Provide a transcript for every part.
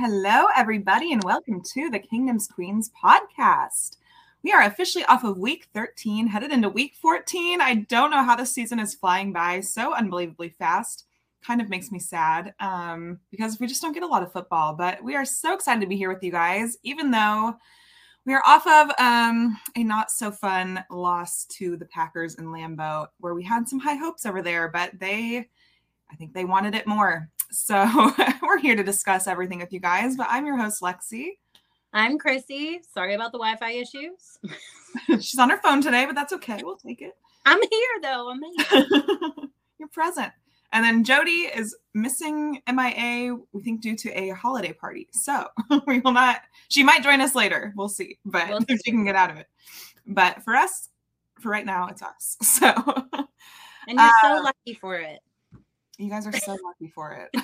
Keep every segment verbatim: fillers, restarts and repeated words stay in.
Hello, everybody, and welcome to the Kingdom's Queens podcast. We are officially off of week thirteen, headed into week fourteen. I don't know how this season is flying by so unbelievably fast. Kind of makes me sad um, because we just don't get a lot of football, but we are so excited to be here with you guys, even though we are off of um, a not so fun loss to the Packers in Lambeau, where we had some high hopes over there, but they, I think they wanted it more. So we're here to discuss everything with you guys, but I'm your host, Lexi. I'm Chrissy. Sorry about the Wi-Fi issues. She's on her phone today, but that's okay. We'll take it. I'm here, though. I'm here. You're present. And then Jody is missing M I A, we think, due to a holiday party. So we will not, she might join us later. We'll see, but we'll see. If she can get out of it. But for us, for right now, it's us. So. And you're uh, so lucky for it. You guys are so lucky for it.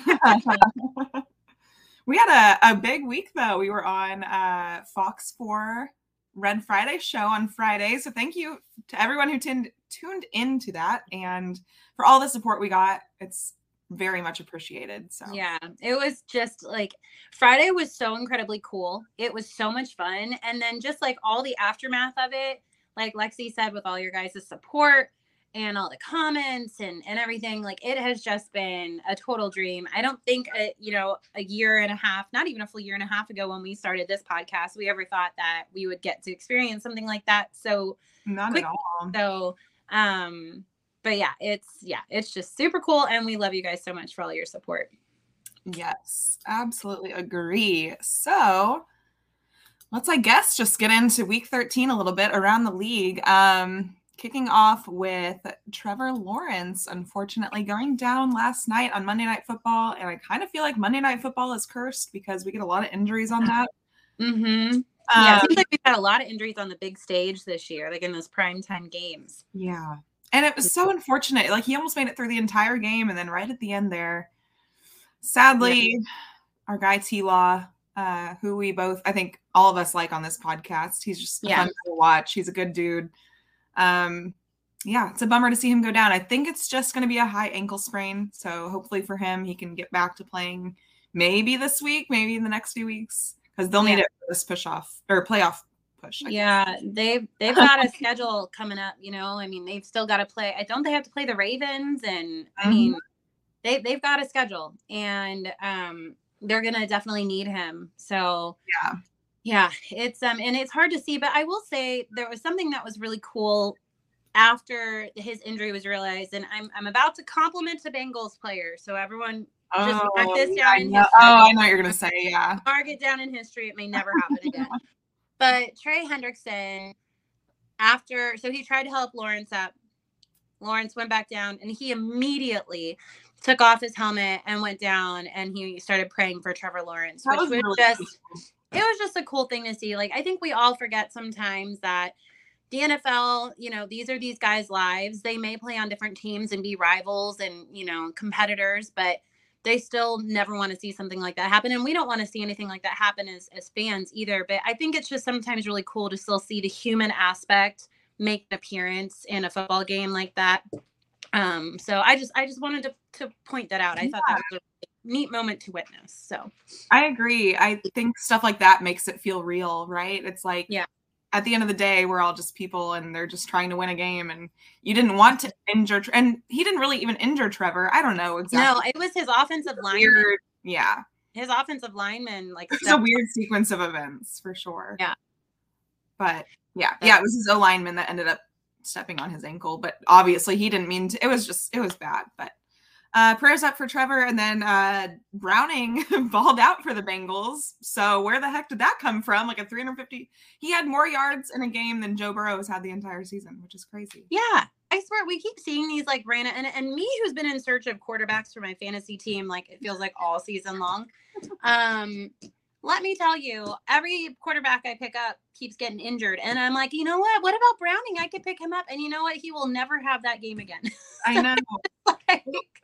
We had a, a big week, though. We were on uh, Fox four Red Friday show on Friday. So thank you to everyone who tuned, tuned into that. And for all the support we got, it's very much appreciated. So yeah, it was just like Friday was so incredibly cool. It was so much fun. And then just like all the aftermath of it, like Lexi said, with all your guys' support and all the comments and, and everything, like it has just been a total dream. I don't think, a, you know, a year and a half, not even a full year and a half ago when we started this podcast, we ever thought that we would get to experience something like that. So not quick. at all. So, um, but yeah, it's, yeah, it's just super cool. And we love you guys so much for all your support. Yes, absolutely agree. So let's, I guess, just get into week thirteen a little bit around the league. Um, Kicking off with Trevor Lawrence, unfortunately, going down last night on Monday Night Football. And I kind of feel like Monday Night Football is cursed because we get a lot of injuries on that. Mm-hmm. Um, yeah, it seems like we've had a lot of injuries on the big stage this year, like in those primetime games. Yeah. And it was so unfortunate. Like, he almost made it through the entire game. And then right at the end there, sadly, yeah. our guy T-Law, uh, who we both, I think all of us like on this podcast, he's just yeah. fun to watch. He's a good dude. Um, yeah, it's a bummer to see him go down. I think it's just going to be a high ankle sprain. So hopefully for him, he can get back to playing maybe this week, maybe in the next few weeks, because they'll need yeah. it for this push off or playoff push. I yeah, guess. they've they've got a schedule coming up. You know, I mean, they've still got to play. I don't they have to play the Ravens, and I mm-hmm. mean, they they've got a schedule, and um, they're gonna definitely need him. So yeah. Yeah, it's um and it's hard to see, but I will say there was something that was really cool after his injury was realized, and I'm I'm about to compliment the Bengals player, so everyone just oh, mark this yeah, down in know, history. Oh, I know what you're gonna say, yeah. Mark it down in history; it may never happen again. But Trey Hendrickson, after so he tried to help Lawrence up, Lawrence went back down, and he immediately took off his helmet and went down, and he started praying for Trevor Lawrence, that which was, was really just. cool. It was just a cool thing to see. Like, I think we all forget sometimes that the N F L, you know, these are these guys' lives. They may play on different teams and be rivals and, you know, competitors, but they still never want to see something like that happen. And we don't want to see anything like that happen as, as fans either. But I think it's just sometimes really cool to still see the human aspect make an appearance in a football game like that. Um, so I just I just wanted to, to point that out. I yeah. thought that was a neat moment to witness. So I agree. I think stuff like that makes it feel real, right? It's like, yeah, at the end of the day, we're all just people and they're just trying to win a game, and you didn't want to injure, and he didn't really even injure Trevor. I don't know exactly. No, it was his offensive lineman. Weird, yeah. His offensive lineman, like it's a weird sequence of events for sure. Yeah. But yeah, yeah, it was his O lineman that ended up stepping on his ankle, but obviously he didn't mean to. It was just, it was bad, but Uh, prayers up for Trevor. And then uh, Browning balled out for the Bengals. So where the heck did that come from? Like a three hundred fifty. He had more yards in a game than Joe Burrow has had the entire season, which is crazy. Yeah. I swear we keep seeing these like random, and, and me who's been in search of quarterbacks for my fantasy team, like it feels like all season long. Um, let me tell you, every quarterback I pick up keeps getting injured. And I'm like, you know what? What about Browning? I could pick him up. And you know what? He will never have that game again. I know. like,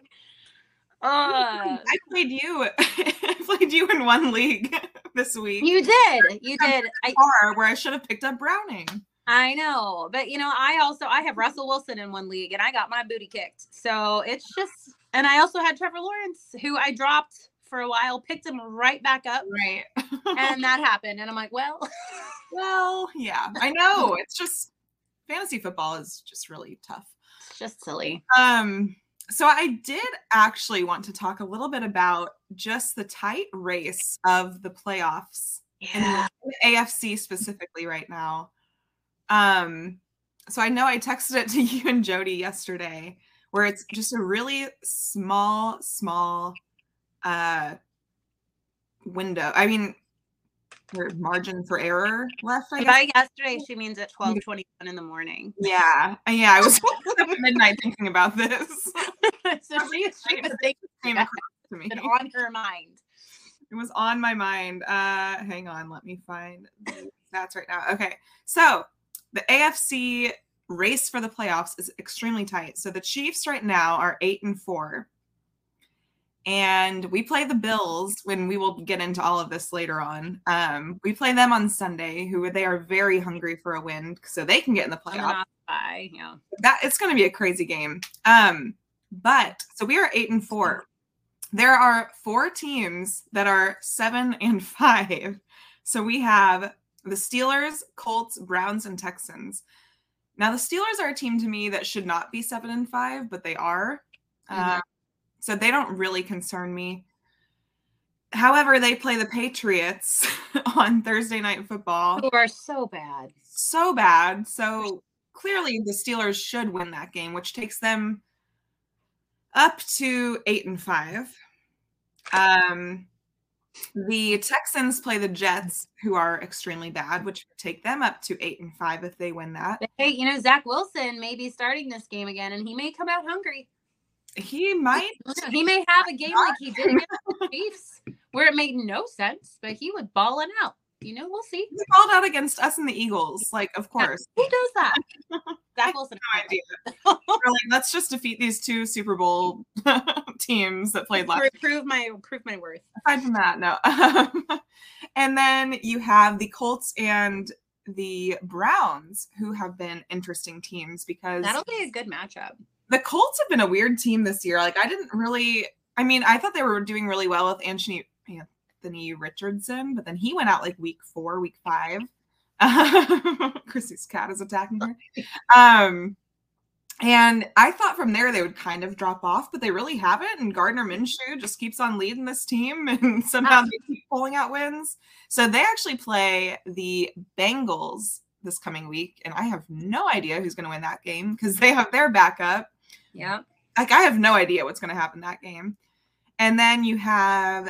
Uh, I played you. I played you in one league this week. You did. You did. I, where I should have picked up Browning. I know. But, you know, I also, I have Russell Wilson in one league and I got my booty kicked. So it's just, and I also had Trevor Lawrence, who I dropped for a while, picked him right back up. Right. And that happened. And I'm like, well. Well, yeah, I know. It's just, fantasy football is just really tough. It's just silly. Um, so I did actually want to talk a little bit about just the tight race of the playoffs Yeah. in the A F C specifically right now. Um, so I know I texted it to you and Jody yesterday, where it's just a really small, small uh, window. I mean, or margin for error left, I guess. By yesterday, she means at twelve twenty-one in the morning. Yeah. Yeah, I was up at midnight thinking about this. So she, she was thinking Came across to me. on her mind. It was on my mind. Uh, hang on, let me find the stats right now. Okay, so the A F C race for the playoffs is extremely tight. So the Chiefs right now are eight and four. And we play the Bills when we will get into all of this later on. Um, we play them on Sunday, who they are very hungry for a win, so they can get in the playoffs. Bye. Yeah. That it's going to be a crazy game. Um, but so we are eight and four. There are four teams that are seven and five. So we have the Steelers, Colts, Browns, and Texans. Now the Steelers are a team to me that should not be seven and five, but they are. Mm-hmm. Uh, So they don't really concern me. However, they play the Patriots on Thursday Night Football. Who are so bad. So bad. So clearly the Steelers should win that game, which takes them up to eight and five. Um, the Texans play the Jets, who are extremely bad, which would take them up to eight and five if they win that. Hey, you know, Zach Wilson may be starting this game again, and he may come out hungry. He might. He may have a game like he did against the Chiefs, where it made no sense, but he was balling out. You know, we'll see. He called out against us and the Eagles, like, of course. Who does that? Zach Wilson. No idea. We're like, let's just defeat these two Super Bowl teams that played last. Prove my prove my worth. Aside from that, no. Um, and then you have the Colts and the Browns, who have been interesting teams because that'll be a good matchup. The Colts have been a weird team this year. Like, I didn't really, I mean, I thought they were doing really well with Anthony, Anthony Richardson, but then he went out like week four, week five. Chrissy's cat is attacking her. Um, and I thought from there they would kind of drop off, but they really haven't. And Gardner Minshew just keeps on leading this team, and somehow they keep pulling out wins. So they actually play the Bengals this coming week, and I have no idea who's going to win that game because they have their backup. Yeah. Like, I have no idea what's going to happen that game. And then you have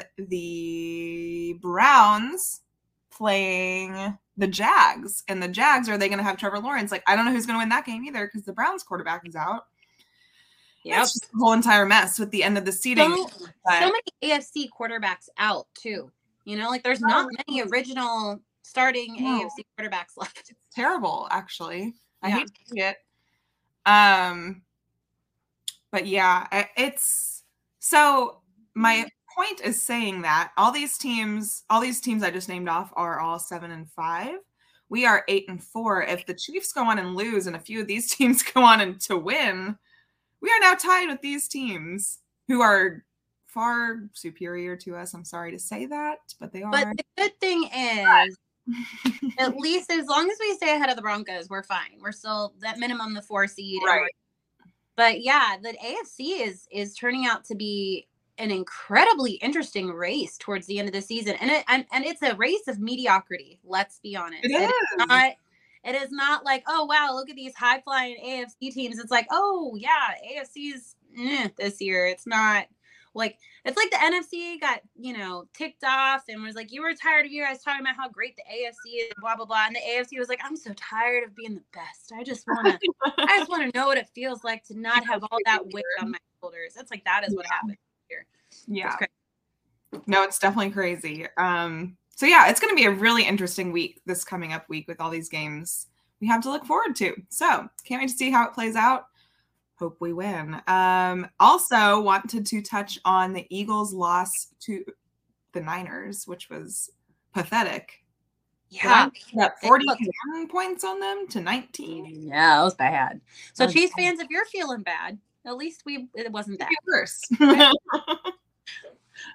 the Browns playing the Jags. And the Jags, are they going to have Trevor Lawrence? Like, I don't know who's going to win that game either because the Browns quarterback is out. Yeah, it's just a whole entire mess with the end of the seeding. So, so many A F C quarterbacks out, too. You know, like, there's not many original starting no. A F C quarterbacks left. It's terrible, actually. I yeah. hate to see it. Um, but yeah, it's so my point is saying that all these teams, all these teams I just named off are all seven and five. We are eight and four. If the Chiefs go on and lose and a few of these teams go on and to win, we are now tied with these teams who are far superior to us. I'm sorry to say that, but they are. But the good thing is, at least as long as we stay ahead of the Broncos, we're fine. We're still at minimum the four seed. Right. But yeah, the A F C is is turning out to be an incredibly interesting race towards the end of the season. And it and, and it's a race of mediocrity, let's be honest. It is. It is not, it is not like, oh wow, look at these high flying A F C teams. It's like, oh yeah, A F C's eh, this year. It's not like it's like the N F C got, you know, ticked off and was like, you were tired of you guys talking about how great the A F C is, blah, blah, blah. And the A F C was like, I'm so tired of being the best. I just want to, I just want to know what it feels like to not have all that weight on my shoulders. It's like, that is what happened here. Yeah. No, it's definitely crazy. Um, so yeah, it's going to be a really interesting week, this coming up week with all these games we have to look forward to. So can't wait to see how it plays out. Hope we win. Um, also wanted to touch on the Eagles' loss to the Niners, which was pathetic. Yeah. Got forty-one points on them to nineteen. Yeah, that was bad. So Chiefs fans, if you're feeling bad, at least we it wasn't that worse. Like, could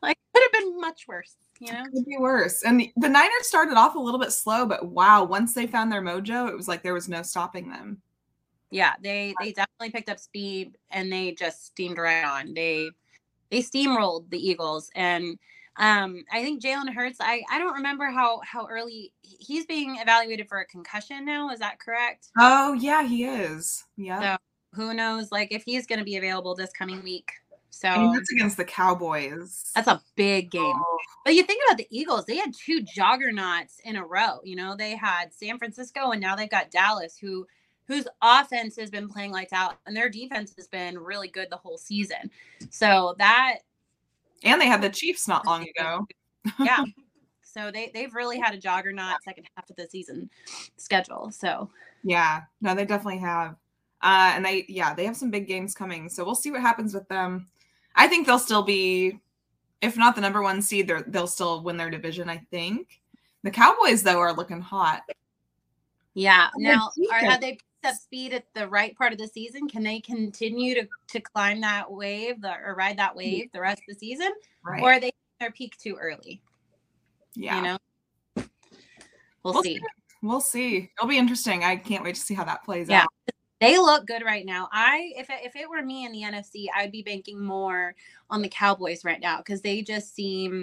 have been much worse, you know? It could be worse. And the, the Niners started off a little bit slow, but wow, once they found their mojo, it was like there was no stopping them. Yeah, they they definitely picked up speed and they just steamed right on. They they steamrolled the Eagles. And um, I think Jalen Hurts, I, I don't remember how, how early he's being evaluated for a concussion now. Is that correct? Oh, yeah, he is. Yeah. So who knows, like, if he's going to be available this coming week. So I mean, that's against the Cowboys. That's a big game. Oh. But you think about the Eagles, they had two juggernauts in a row. You know, they had San Francisco and now they've got Dallas, who whose offense has been playing lights out and their defense has been really good the whole season. So that and they had the Chiefs not long ago. Yeah. So they they've really had a juggernaut second half of the season schedule. So yeah, no, they definitely have. Uh, and they yeah, they have some big games coming. So we'll see what happens with them. I think they'll still be, if not the number one seed, they'll still win their division, I think. The Cowboys, though, are looking hot. Yeah. Now, are, have they picked up speed at the right part of the season? Can they continue to, to climb that wave the, or ride that wave the rest of the season? Right. Or are they in their peak too early? Yeah. You know? We'll, we'll see. see. We'll see. It'll be interesting. I can't wait to see how that plays yeah. out. They look good right now. I if it, if it were me in the N F C, I'd be banking more on the Cowboys right now because they just seem,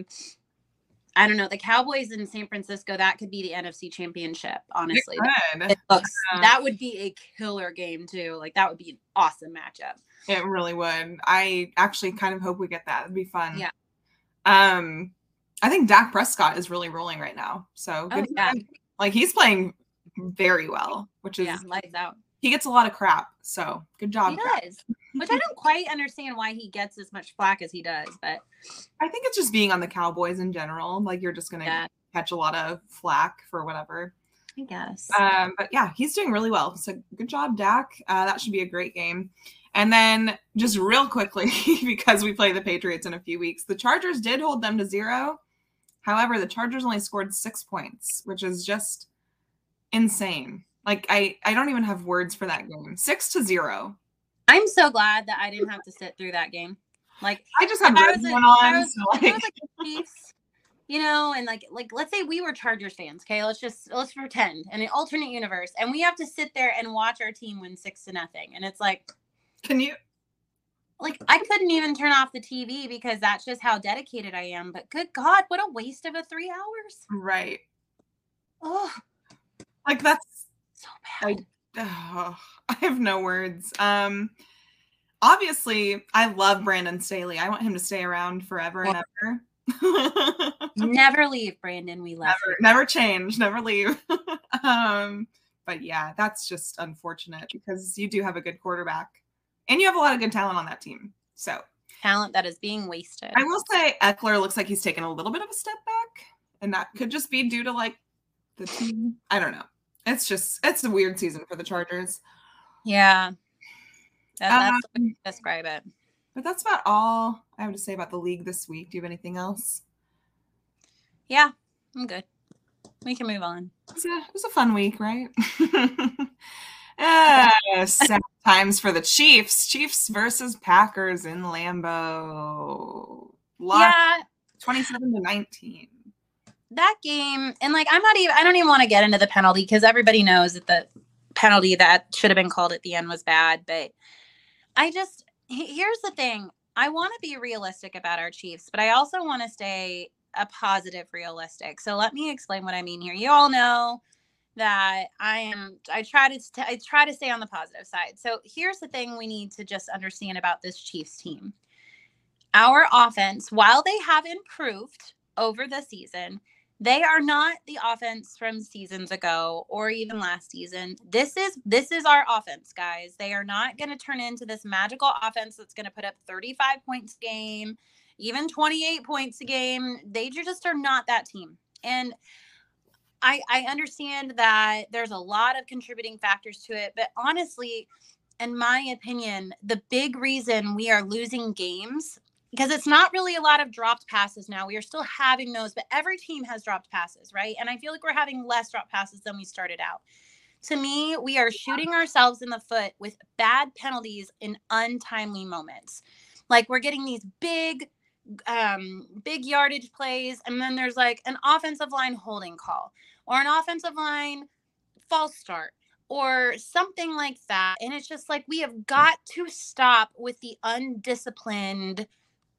I don't know, the Cowboys in San Francisco, that could be the N F C Championship, honestly. It, it looks yeah. That would be a killer game too. Like that would be an awesome matchup. It really would. I actually kind of hope we get that. It'd be fun. Yeah. Um, I think Dak Prescott is really rolling right now. So good. Oh, yeah. Like he's playing very well, which is yeah, lights out. He gets a lot of crap, so good job. He does, which I don't quite understand why he gets as much flack as he does, but I think it's just being on the Cowboys in general. Like you're just gonna yeah. catch a lot of flack for whatever. I guess. Um, but yeah, he's doing really well. So good job, Dak. Uh, that should be a great game. And then just real quickly, because we play the Patriots in a few weeks, the Chargers did hold them to zero. However, the Chargers only scored six points, which is just insane. Like, I, I don't even have words for that game. Six to zero. I'm so glad that I didn't have to sit through that game. Like, I just had Red one on. Was, so like... like the Chiefs, you know, and like, like, let's say we were Chargers fans. Okay, let's just let's pretend in an alternate universe, and we have to sit there and watch our team win six to nothing. And it's like, can you? Like, I couldn't even turn off the T V because that's just how dedicated I am. But good God, what a waste of a three hours. Right. Oh, like that's. So bad. I, oh, I have no words. Um, obviously, I love Brandon Staley. I want him to stay around forever and ever. Never leave, Brandon. We love never, you. Never change. Never leave. um, but yeah, that's just unfortunate because you do have a good quarterback, and you have a lot of good talent on that team. So talent that is being wasted. I will say Eckler looks like he's taken a little bit of a step back, and that could just be due to like the team. I don't know. It's just, it's a weird season for the Chargers. Yeah. That, that's um, the way to describe it. But that's about all I have to say about the league this week. Do you have anything else? Yeah, I'm good. We can move on. It was a, it was a fun week, right? uh, sad times for the Chiefs. Chiefs versus Packers in Lambeau. Lost yeah. twenty-seven to nineteen. That game, and like I'm not even I don't even want to get into the penalty because everybody knows that the penalty that should have been called at the end was bad. But I just here's the thing. I want to be realistic about our Chiefs, but I also want to stay a positive realistic. So let me explain what I mean here. You all know that I am I try to st- I try to stay on the positive side. So here's the thing we need to just understand about this Chiefs team. Our offense, while they have improved over the season, they are not the offense from seasons ago or even last season. This is this is our offense, guys. They are not going to turn into this magical offense that's going to put up thirty-five points a game, even twenty-eight points a game. They just are not that team. And I, I understand that there's a lot of contributing factors to it. But honestly, in my opinion, the big reason we are losing games, because it's not really a lot of dropped passes now. We are still having those, but every team has dropped passes, right? And I feel like we're having less dropped passes than we started out. To me, we are shooting ourselves in the foot with bad penalties in untimely moments. Like we're getting these big um, big yardage plays, and then there's like an offensive line holding call or an offensive line false start or something like that. And it's just like, we have got to stop with the undisciplined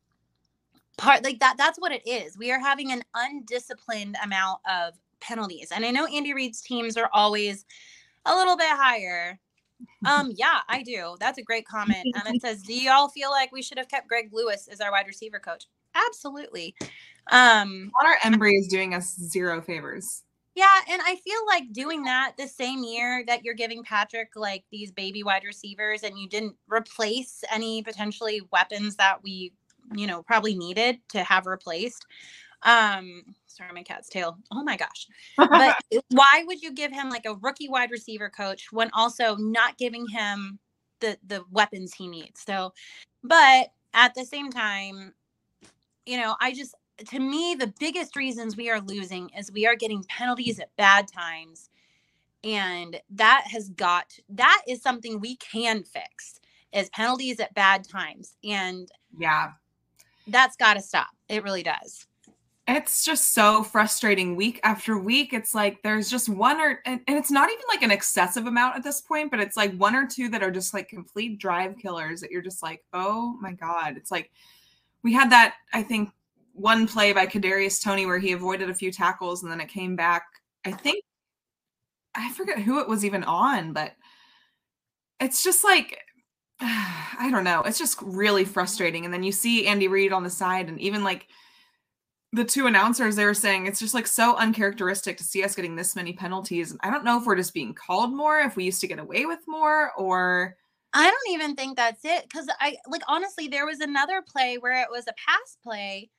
part. Like that, that's what it is. We are having an undisciplined amount of penalties. And I know Andy Reid's teams are always a little bit higher. Um, yeah, I do. That's a great comment. And it says, do y'all feel like we should have kept Greg Lewis as our wide receiver coach? Absolutely. Um, Connor Embry is doing us zero favors. Yeah, and I feel like doing that the same year that you're giving Patrick like these baby wide receivers, and you didn't replace any potentially weapons that we, you know, probably needed to have replaced. Um, sorry, my cat's tail. Oh my gosh. But why would you give him like a rookie wide receiver coach when also not giving him the the weapons he needs? So, but at the same time, you know, I just, to me, the biggest reasons we are losing is we are getting penalties at bad times. And that has got, that is something we can fix, is penalties at bad times. And yeah, that's got to stop. It really does. It's just so frustrating week after week. It's like there's just one or, and, and it's not even like an excessive amount at this point, but it's like one or two that are just like complete drive killers that you're just like, oh my God. It's like, we had that, I think, one play by Kadarius Toney where he avoided a few tackles and then it came back. I think, I forget who it was even on, but it's just like, I don't know. It's just really frustrating. And then you see Andy Reid on the side, and even like the two announcers, they were saying it's just like so uncharacteristic to see us getting this many penalties. And I don't know if we're just being called more, if we used to get away with more, or I don't even think that's it. Because I like, honestly, there was another play where it was a pass play,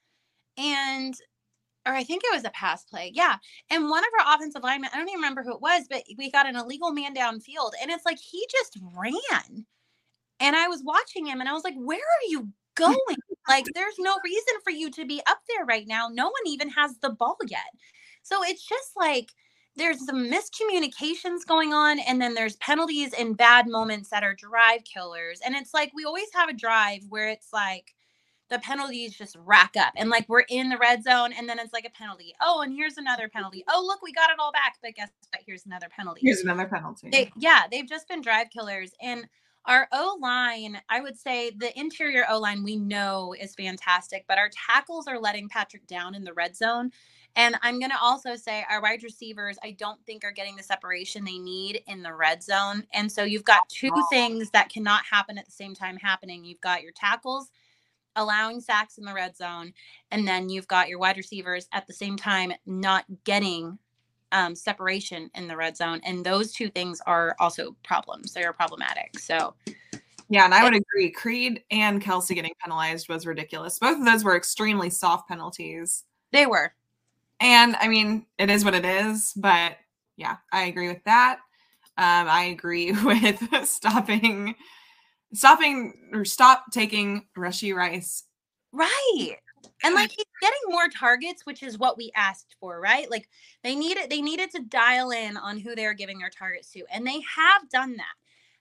and or I think it was a pass play. Yeah. And one of our offensive linemen, I don't even remember who it was, but we got an illegal man downfield, and it's like he just ran. And I was watching him and I was like, where are you going? Like, there's no reason for you to be up there right now. No one even has the ball yet. So it's just like there's some miscommunications going on, and then there's penalties in bad moments that are drive killers. And it's like we always have a drive where it's like the penalties just rack up, and like we're in the red zone, and then it's like a penalty. Oh, and here's another penalty. Oh, look, we got it all back. But guess what? Here's another penalty. Here's another penalty. They, yeah, they've just been drive killers. And our O-line, I would say the interior O-line we know is fantastic, but our tackles are letting Patrick down in the red zone. And I'm going to also say our wide receivers, I don't think are getting the separation they need in the red zone. And so you've got two things that cannot happen at the same time happening. You've got your tackles allowing sacks in the red zone, and then you've got your wide receivers at the same time not getting Um, separation in the red zone. And those two things are also problems. They are problematic. So yeah, and I would agree. Creed and Kelsey getting penalized was ridiculous. Both of those were extremely soft penalties. They were. And I mean, it is what it is, but yeah, I agree with that. Um, I agree with stopping, stopping or stop taking Rashee Rice. Right. And like he's getting more targets, which is what we asked for, right? Like they needed they needed to dial in on who they're giving their targets to, and they have done that.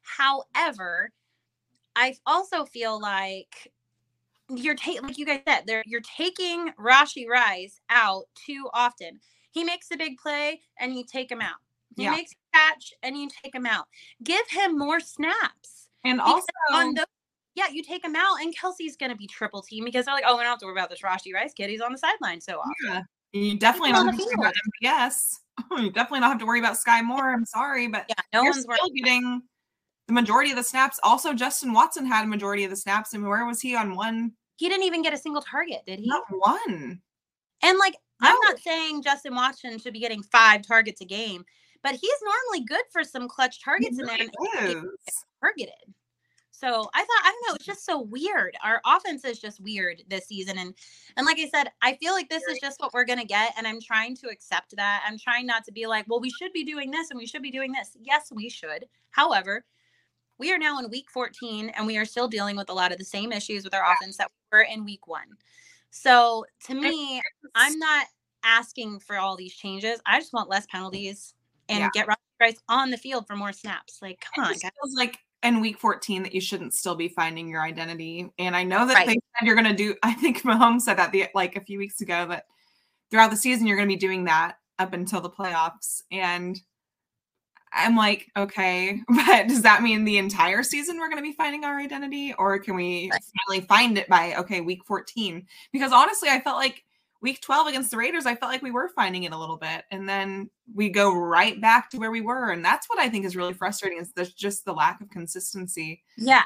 However, I also feel like you're taking, like you guys said, they're you're taking Rashee Rice out too often. He makes a big play and you take him out. He yeah. makes a catch and you take him out. Give him more snaps. And also on those Yeah, you take him out, and Kelsey's going to be triple team because they're like, oh, we don't have to worry about this Rashee Rice kid. He's on the sideline so often. Yeah, you definitely don't have to worry about M V S. You definitely don't have to worry about Sky Moore. I'm sorry, but yeah, no you're one's still worried. Getting the majority of the snaps. Also, Justin Watson had a majority of the snaps. And where was he on one? He didn't even get a single target, did he? Not one. And like, no. I'm not saying Justin Watson should be getting five targets a game, but he's normally good for some clutch targets he in really there. And targeted. So I thought, I don't know, it's just so weird. Our offense is just weird this season. And and like I said, I feel like this is just what we're going to get. And I'm trying to accept that. I'm trying not to be like, well, we should be doing this and we should be doing this. Yes, we should. However, we are now in week fourteen, and we are still dealing with a lot of the same issues with our offense that we were in week one. So to me, I'm not asking for all these changes. I just want less penalties and yeah. get Rashee Rice on the field for more snaps. Like, come it on, just guys. Feels like in week fourteen that you shouldn't still be finding your identity. And I know that Right. they said you're going to do, I think Mahomes said that the, like a few weeks ago, that throughout the season, you're going to be doing that up until the playoffs. And I'm like, okay, but does that mean the entire season we're going to be finding our identity? Or can we Right. finally find it by, okay, week fourteen? Because honestly, I felt like week twelve against the Raiders, I felt like we were finding it a little bit. And then we go right back to where we were. And that's what I think is really frustrating, is there's just the lack of consistency. Yeah.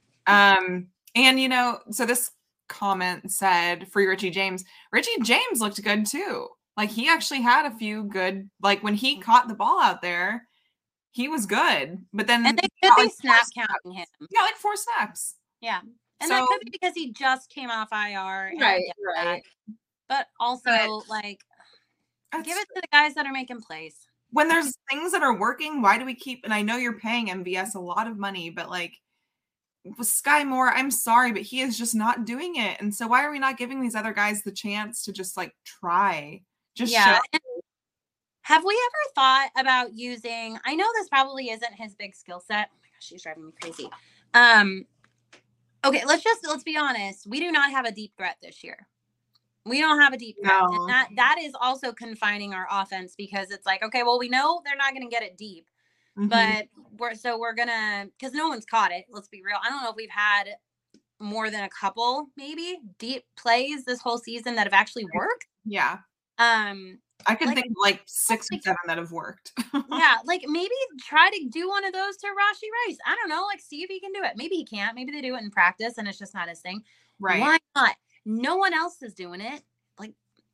Um, and, you know, so this comment said, free Richie James. Richie James looked good too. Like, he actually had a few good, like when he caught the ball out there, he was good. But then and they could be like snap counting him. Yeah, like four snaps. Yeah. And so, that could be because he just came off I R. Right, right. That. But also, but like, give it to the guys that are making plays. When there's things that are working, why do we keep, and I know you're paying M V S a lot of money, but like with Sky Moore, I'm sorry, but he is just not doing it. And so why are we not giving these other guys the chance to just like try? Just yeah. show. Have we ever thought about using, I know this probably isn't his big skill set. Oh my gosh, she's driving me crazy. Um, okay, let's just, let's be honest. We do not have a deep threat this year. We don't have a deep threat. No. And that, that is also confining our offense, because it's like, okay, well, we know they're not going to get it deep, mm-hmm. but we're, so we're going to, because no one's caught it. Let's be real. I don't know if we've had more than a couple, maybe deep plays this whole season that have actually worked. Yeah. Um, I can like, think of like six or seven that have worked. Yeah, like maybe try to do one of those to Rashee Rice. I don't know, like see if he can do it. Maybe he can't. Maybe they do it in practice and it's just not his thing. Right. Why not? No one else is doing it. Like,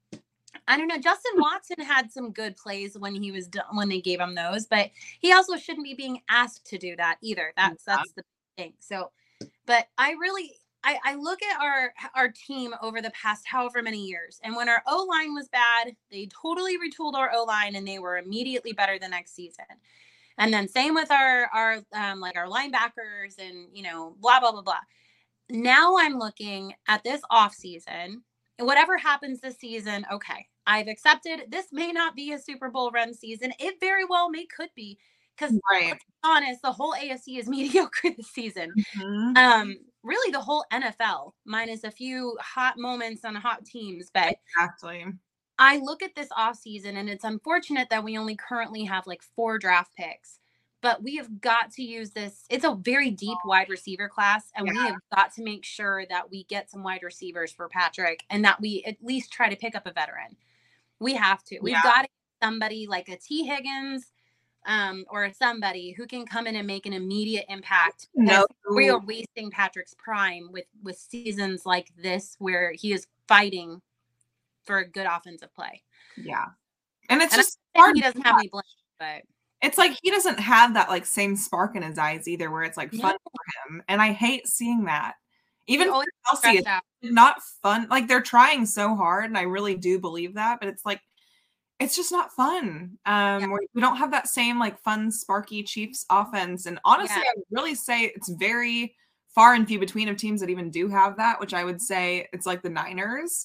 I don't know. Justin Watson had some good plays when he was done, when they gave him those, but he also shouldn't be being asked to do that either. That's yeah. that's the thing. So, but I really. I, I look at our our team over the past however many years, and when our O-line was bad, they totally retooled our O-line, and they were immediately better the next season. And then same with our our um, like our linebackers, and you know, blah blah blah blah. Now I'm looking at this off season, and whatever happens this season, okay, I've accepted this may not be a Super Bowl run season. It very well may could be, because right. let's be honest, the whole A F C is mediocre this season. Mm-hmm. Um. Really the whole N F L, minus a few hot moments on hot teams. But exactly. I look at this offseason, and it's unfortunate that we only currently have like four draft picks, but we have got to use this. It's a very deep wide receiver class, and yeah. we have got to make sure that we get some wide receivers for Patrick, and that we at least try to pick up a veteran. We have to. We've yeah. got to get somebody like a T. Higgins, um, or somebody who can come in and make an immediate impact. No, we are wasting Patrick's prime with, with seasons like this, where he is fighting for a good offensive play. Yeah. And it's and just hard. He doesn't have any blame, but it's like, he doesn't have that like same spark in his eyes either, where it's like fun no. for him. And I hate seeing that. Even for Kelsey, it's out. Not fun. Like, they're trying so hard, and I really do believe that, but it's like, it's just not fun. Um, yeah. We don't have that same like fun, sparky Chiefs offense. And honestly, yeah. I would really say it's very far and few between of teams that even do have that, which I would say it's like the Niners.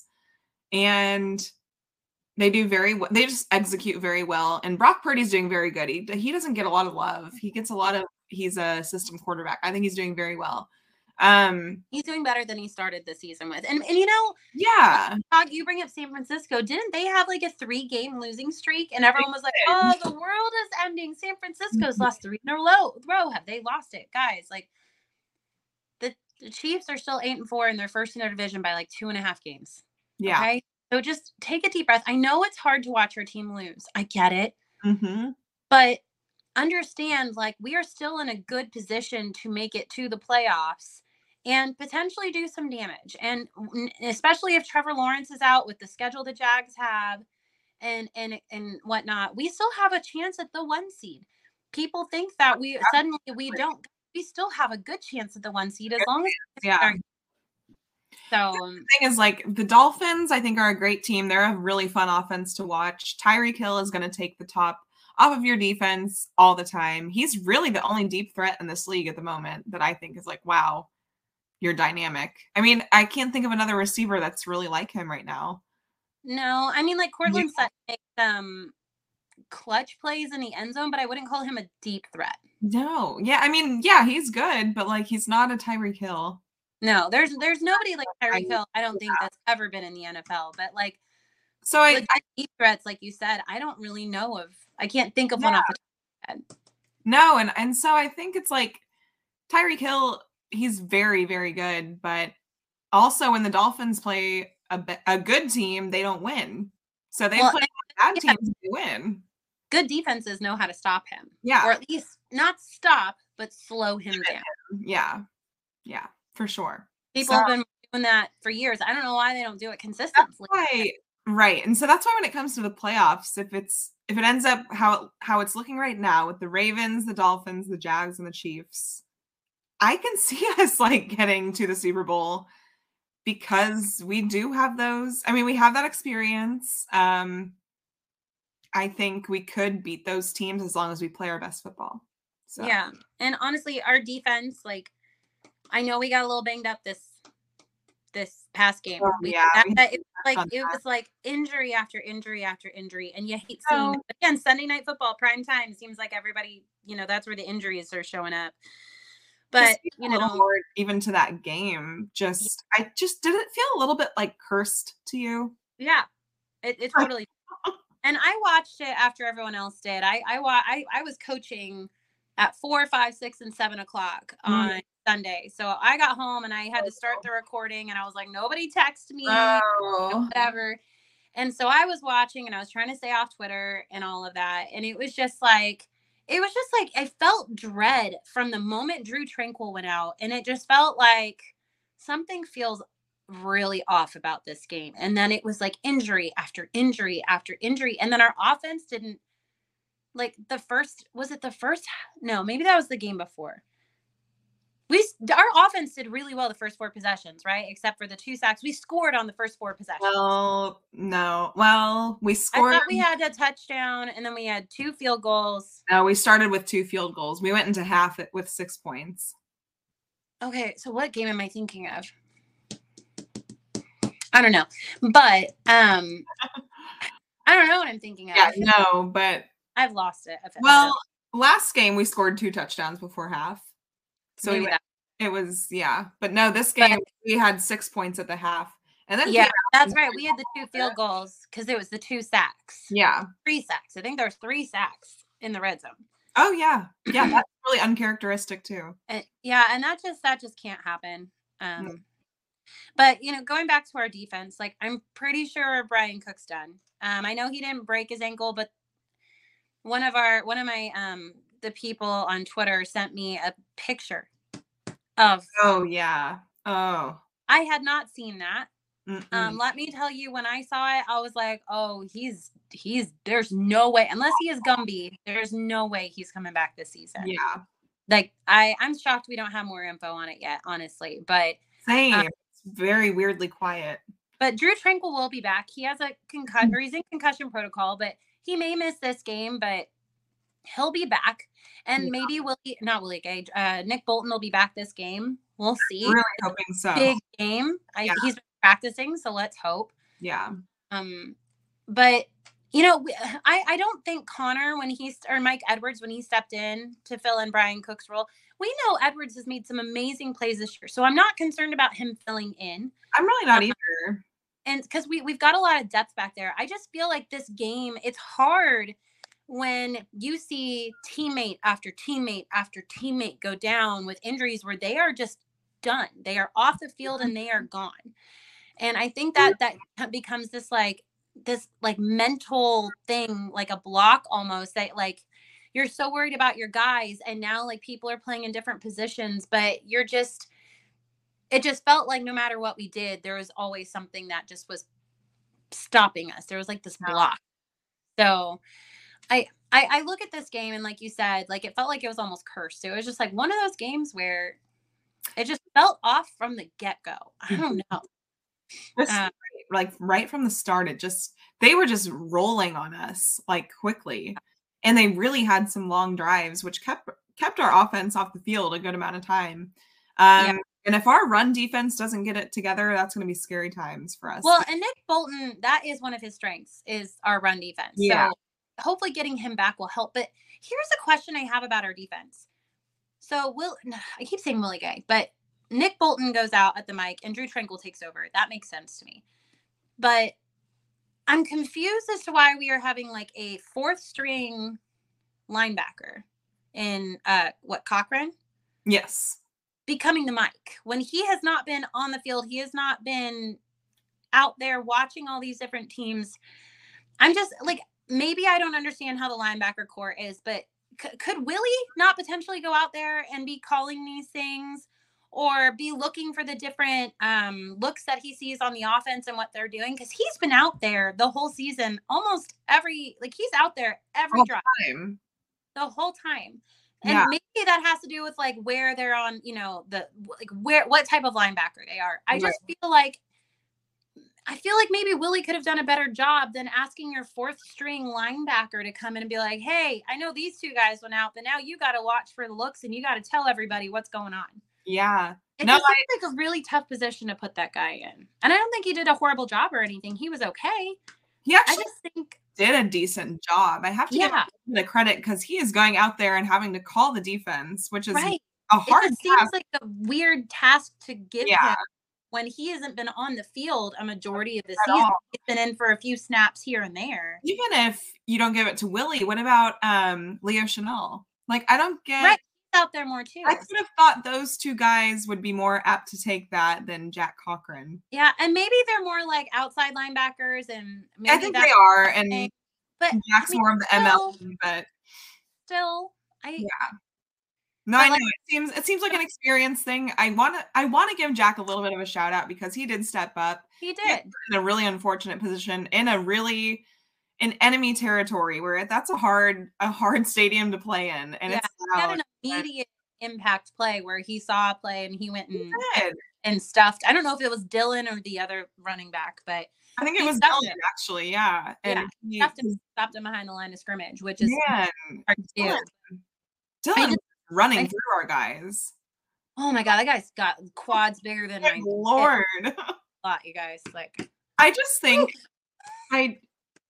And they do very well. They just execute very well. And Brock Purdy's doing very good. He, he doesn't get a lot of love. He gets a lot of, he's a system quarterback. I think he's doing very well. Um, he's doing better than he started the season with. And, and you know, yeah, you bring up San Francisco. Didn't they have like a three game losing streak? And everyone was like, oh, the world is ending. San Francisco's lost three in a row. row. Have they lost it? Guys, like the, the Chiefs are still eight and four, and they're first in their division by like two and a half games. Yeah. Okay. So just take a deep breath. I know it's hard to watch your team lose. I get it. Mm-hmm. But understand, like, we are still in a good position to make it to the playoffs and potentially do some damage. And especially if Trevor Lawrence is out with the schedule the Jags have and and and whatnot, we still have a chance at the one seed. People think that we suddenly we don't. We still have a good chance at the one seed as long as yeah. Are, so the thing is, like, the Dolphins, I think, are a great team. They're a really fun offense to watch. Tyreek Hill is going to take the top off of your defense all the time. He's really the only deep threat in this league at the moment that I think is like, wow, you're dynamic. I mean, I can't think of another receiver that's really like him right now. No, I mean, like Cortland Sutton makes um clutch plays in the end zone, but I wouldn't call him a deep threat. No. Yeah, I mean, yeah, he's good, but like he's not a Tyreek Hill. No, there's there's nobody like Tyreek Hill. I don't think that's ever been in the N F L. But like, so I, I deep threats, like you said, I don't really know of. I can't think of yeah. one off the top of my head. No, and and so I think it's like Tyreek Hill. He's very very good, but also when the Dolphins play a a good team, they don't win. So they well, play bad yeah. teams, they win. Good defenses know how to stop him. Yeah, or at least not stop, but slow him down. Yeah, yeah. For sure. People so, have been doing that for years. I don't know why they don't do it consistently. Right. Right. And so that's why when it comes to the playoffs, if it's if it ends up how how it's looking right now with the Ravens, the Dolphins, the Jags, and the Chiefs, I can see us like getting to the Super Bowl because we do have those. I mean, we have that experience. Um, I think we could beat those teams as long as we play our best football. So yeah. And honestly, our defense, like I know we got a little banged up this this past game. Oh, we, yeah, that, that, it, like it was like injury after injury after injury, and you hate seeing oh. again Sunday Night Football prime time. Seems like everybody, you know, that's where the injuries are showing up. But you know, more even to that game, just yeah. I just did it feel a little bit like cursed to you. Yeah, it, it totally. And I watched it after everyone else did. I I I, I was coaching at four, five, six, and seven o'clock on mm. Sunday. So I got home and I had to start the recording and I was like, nobody text me, oh. whatever. And so I was watching and I was trying to stay off Twitter and all of that. And it was just like, it was just like, I felt dread from the moment Drue Tranquill went out. And it just felt like something feels really off about this game. And then it was like injury after injury after injury. And then our offense didn't, like the first, was it the first? No, maybe that was the game before. We our offense did really well the first four possessions, right? Except for the two sacks. We scored on the first four possessions. Well, no. Well, we scored. I thought we had a touchdown, and then we had two field goals. No, we started with two field goals. We went into half with six points. Okay, so what game am I thinking of? I don't know, but um, I don't know what I'm thinking of. Yeah, no, but. I've lost it. Well, last game we scored two touchdowns before half. So we went, it was, yeah. But no, this game but, we had six points at the half. And then yeah, that's right. We had the two field goals because it was the two sacks. Yeah. Three sacks. I think there was three sacks in the red zone. Oh yeah. Yeah, that's really uncharacteristic too. And, yeah, and that just that just can't happen. Um no. But you know, going back to our defense, like I'm pretty sure Brian Cook's done. Um, I know he didn't break his ankle, but One of our, one of my, um, the people on Twitter sent me a picture of. Oh yeah. Oh. I had not seen that. Mm-mm. Um, let me tell you, when I saw it, I was like, oh, he's, he's, there's no way, unless he is Gumby, there's no way he's coming back this season. Yeah. Like I, I'm shocked we don't have more info on it yet, honestly, but. Same. Um, it's very weirdly quiet. But Drue Tranquill will be back. He has a concussion, or he's in concussion protocol, but he may miss this game, but he'll be back. And yeah. maybe Willie, not Willie Gage, uh, Nick Bolton will be back this game. We'll see. I'm really hoping so. Big game. I, yeah. He's been practicing, so let's hope. Yeah. Um, but you know, I I don't think Connor when he's or Mike Edwards when he stepped in to fill in Brian Cook's role. We know Edwards has made some amazing plays this year, so I'm not concerned about him filling in. I'm really not um, either. And because we, we've got a lot of depth back there. I just feel like this game, it's hard when you see teammate after teammate after teammate go down with injuries where they are just done. They are off the field and they are gone. And I think that that becomes this like, this like mental thing, like a block almost that like, you're so worried about your guys. And now like people are playing in different positions, but you're just, it just felt like no matter what we did, there was always something that just was stopping us. There was like this block. So I, I, I look at this game and like you said, like it felt like it was almost cursed. So it was just like one of those games where it just felt off from the get-go. I don't know. Just, um, like right from the start, it just, they were just rolling on us like quickly. And they really had some long drives, which kept, kept our offense off the field a good amount of time. Um, yeah. And if our run defense doesn't get it together, that's going to be scary times for us. Well, and Nick Bolton, that is one of his strengths is our run defense. Yeah. So hopefully getting him back will help. But here's a question I have about our defense. So Will, I keep saying Willie Gay, but Nick Bolton goes out at the mic and Drew Tranquill takes over. That makes sense to me. But I'm confused as to why we are having like a fourth string linebacker in uh, what, Cochran? Yes. Becoming the mic. When he has not been on the field, he has not been out there watching all these different teams. I'm just like, maybe I don't understand how the linebacker core is, but c- could Willie not potentially go out there and be calling these things or be looking for the different um, looks that he sees on the offense and what they're doing? Because he's been out there the whole season, almost every, like he's out there every All drive, time. the whole time. And Yeah. maybe that has to do with like where they're on, you know, the like where what type of linebacker they are. I just Right. feel like I feel like maybe Willie could have done a better job than asking your fourth string linebacker to come in and be like, hey, I know these two guys went out, but now you got to watch for the looks and you got to tell everybody what's going on. Yeah. It No, just I, seems like a really tough position to put that guy in. And I don't think he did a horrible job or anything. He was okay. he I actually just think, did a decent job. I have to give yeah, him the credit because he is going out there and having to call the defense, which is right. a It hard just seems task. like a weird task to give Yeah. him when he hasn't been on the field a majority of the At season. all. He's been in for a few snaps here and there. Even if you don't give it to Willie, what about um Leo Chanel? Like, I don't get. Right. He's out there more too. I could have thought those two guys would be more apt to take that than Jack Cochran. Yeah, and maybe they're more like outside linebackers, and maybe I think that's they are, the thing. and But Jack's I mean, more of the still, M L, but still, I yeah. No, but I know like, it seems it seems like an experience thing. I want to I want to give Jack a little bit of a shout out because he did step up. he He was did. in a really unfortunate position in a really in enemy territory where that's a hard a hard stadium to play in, and Yeah, it's he had loud. an but immediate impact play where he saw a play and he went He and did. and stuffed. I don't know if it was Dylan or the other running back, but I think it he was stuffed Dylan him. actually, yeah. And Yeah, he, stuffed him, stopped him behind the line of scrimmage, which is man, hard to do. Dylan, I Dylan just, was running I, through our guys. oh my god, that guy's got quads bigger than Good my Lord. lot, you guys. Like, I just think I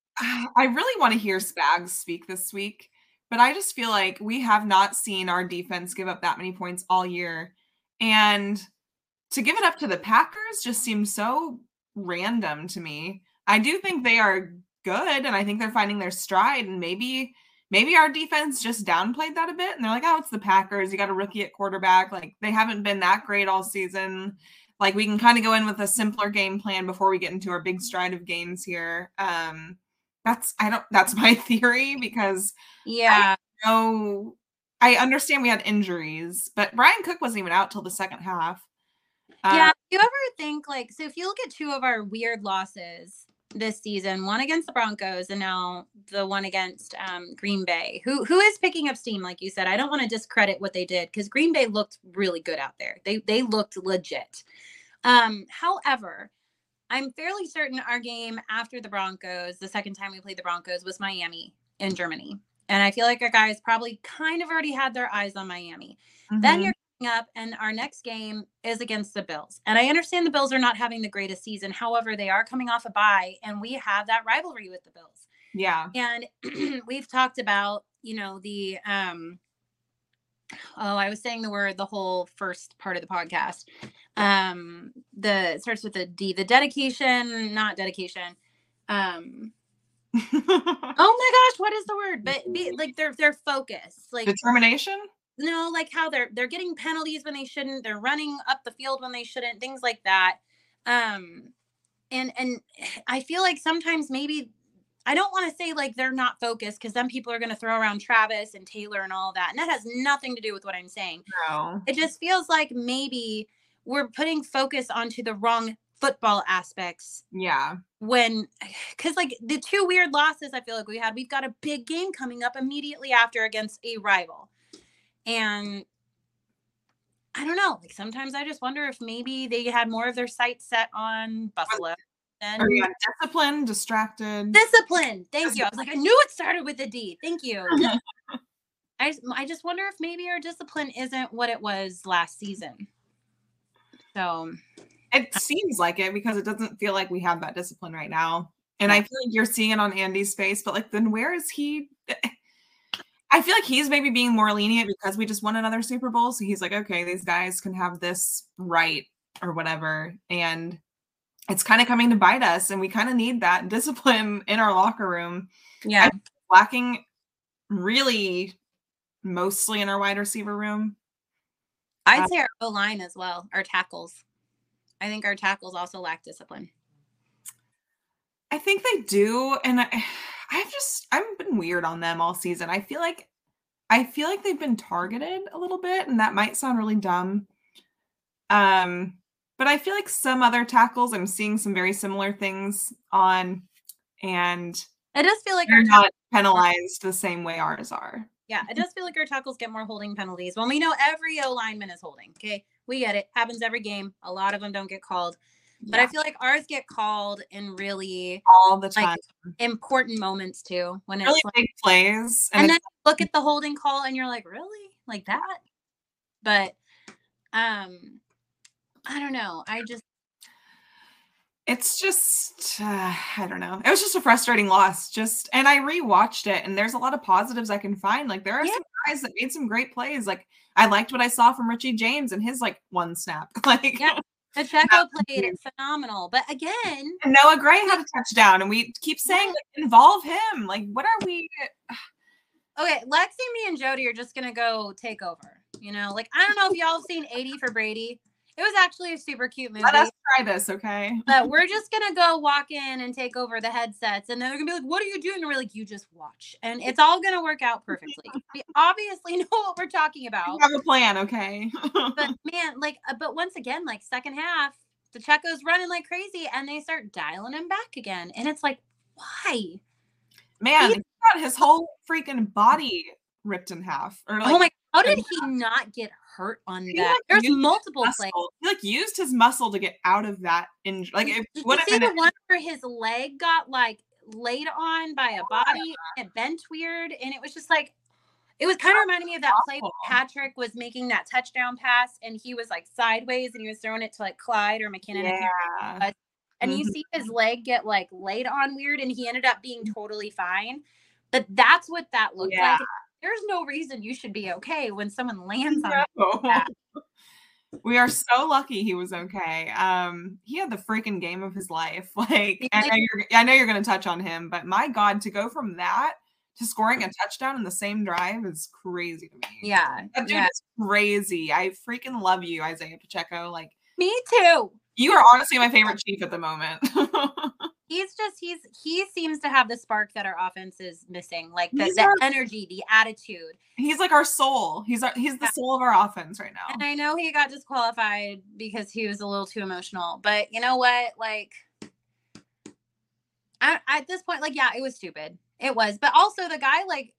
I really want to hear Spags speak this week, but I just feel like we have not seen our defense give up that many points all year. And to give it up to the Packers just seems so random to me. I do think they are good, and I think they're finding their stride, and maybe maybe our defense just downplayed that a bit, and they're like, oh, it's the Packers. You got a rookie at quarterback. Like, they haven't been that great all season. Like, we can kind of go in with a simpler game plan before we get into our big stride of games here. Um, that's I don't that's my theory because yeah, I know I understand we had injuries, but Brian Cook wasn't even out till the second half. yeah. Uh, Do you ever think like, so if you look at two of our weird losses this season, one against the Broncos and now the one against um, Green Bay, who who is picking up steam, like you said. I don't want to discredit what they did because Green Bay looked really good out there. They they looked legit. Um, however, I'm fairly certain our game after the Broncos, the second time we played the Broncos, was Miami in Germany. And I feel like our guys probably kind of already had their eyes on Miami. mm-hmm. Then you're coming up, and our next game is against the Bills. And I understand the Bills are not having the greatest season. However, they are coming off a bye, and we have that rivalry with the Bills. Yeah. And we've talked about, you know, the um oh, I was saying the word the whole first part of the podcast. Um, the it starts with a D, the dedication, not dedication. Um, oh my gosh, what is the word? But be, like their their focus, like determination. No, like how they're they're getting penalties when they shouldn't. They're running up the field when they shouldn't. Things like that. Um, and and I feel like sometimes maybe. I don't want to say like they're not focused because then people are going to throw around Travis and Taylor and all that. And that has nothing to do with what I'm saying. No. It just feels like maybe we're putting focus onto the wrong football aspects. Yeah. When, because like the two weird losses I feel like we had, we've got a big game coming up immediately after against a rival. And I don't know, like sometimes I just wonder if maybe they had more of their sights set on Buffalo. Than or yeah, discipline, distracted. Discipline. Thank you. I was like, I knew it started with a D. Thank you. I just, I just wonder if maybe our discipline isn't what it was last season. So it seems like it because it doesn't feel like we have that discipline right now. And Yeah. I feel like you're seeing it on Andy's face, but like, then where is he? I feel like he's maybe being more lenient because we just won another Super Bowl. So he's like, okay, these guys can have this right or whatever. And it's kind of coming to bite us. And we kind of need that discipline in our locker room. Yeah. I'm lacking really mostly in our wide receiver room. I'd uh, say our O-line as well, our tackles. I think our tackles also lack discipline. I think they do. And I, I've just, I've been weird on them all season. I feel like, I feel like they've been targeted a little bit, and that might sound really dumb. Um, but I feel like some other tackles, I'm seeing some very similar things on, and it does feel like they're not penalized the same way ours are. Yeah, it does feel like our tackles get more holding penalties when we know every O lineman is holding. Okay, we get it. Happens every game. A lot of them don't get called. But yeah. I feel like ours get called in really all the time, like, important moments too. When really it's like, big plays, and, and then look at the holding call, and you're like, really, like that? But um, I don't know. I just, it's just, uh, I don't know. It was just a frustrating loss. Just, and I rewatched it, and there's a lot of positives I can find. Like there are yeah. some guys that made some great plays. Like I liked what I saw from Richie James and his like one snap. Like yeah. Pacheco played phenomenal, but again, and Noah Gray had a touchdown, and we keep saying like, involve him. Like, what are we? Okay, Lexi, me, and Jody are just gonna go take over. You know, like I don't know if y'all have seen eighty for Brady. It was actually a super cute movie. Let us try this, okay? But we're just gonna go walk in and take over the headsets, and then they're gonna be like, "What are you doing?" And we're like, "You just watch," and it's all gonna work out perfectly. We obviously know what we're talking about. We have a plan, okay? But man, like, uh, but once again, like second half, the Pacheco's running like crazy, and they start dialing him back again, and it's like, why? Man, he got his whole freaking body ripped in half. Or like, oh my! How did he not get hurt on he that? Like There's multiple plays. He like used his muscle to get out of that injury. Like, Did it you see the one where his leg got like laid on by a body and it bent weird, and it was just like, it was kind of reminding me of that play where Patrick was making that touchdown pass, and he was like sideways, and he was throwing it to like Clyde or McKinnon. Yeah. And mm-hmm. you see his leg get like laid on weird, and he ended up being totally fine. But that's what that looked yeah. like. There's no reason you should be okay when someone lands on no. that. We are so lucky he was okay. Um, he had the freaking game of his life. Like, I know you're, I know you're going to touch on him, but my God, to go from that to scoring a touchdown in the same drive is crazy to me. Yeah, that dude yeah. is crazy. I freaking love you, Isaiah Pacheco. Like, me too. You are honestly my favorite Chief at the moment. He's just he's he seems to have the spark that our offense is missing, like the, the our, energy, the attitude. He's like our soul. He's our, he's the yeah. soul of our offense right now. And I know he got disqualified because he was a little too emotional, but you know what? Like, I, at this point, like, yeah, it was stupid. It was, but also the guy, like,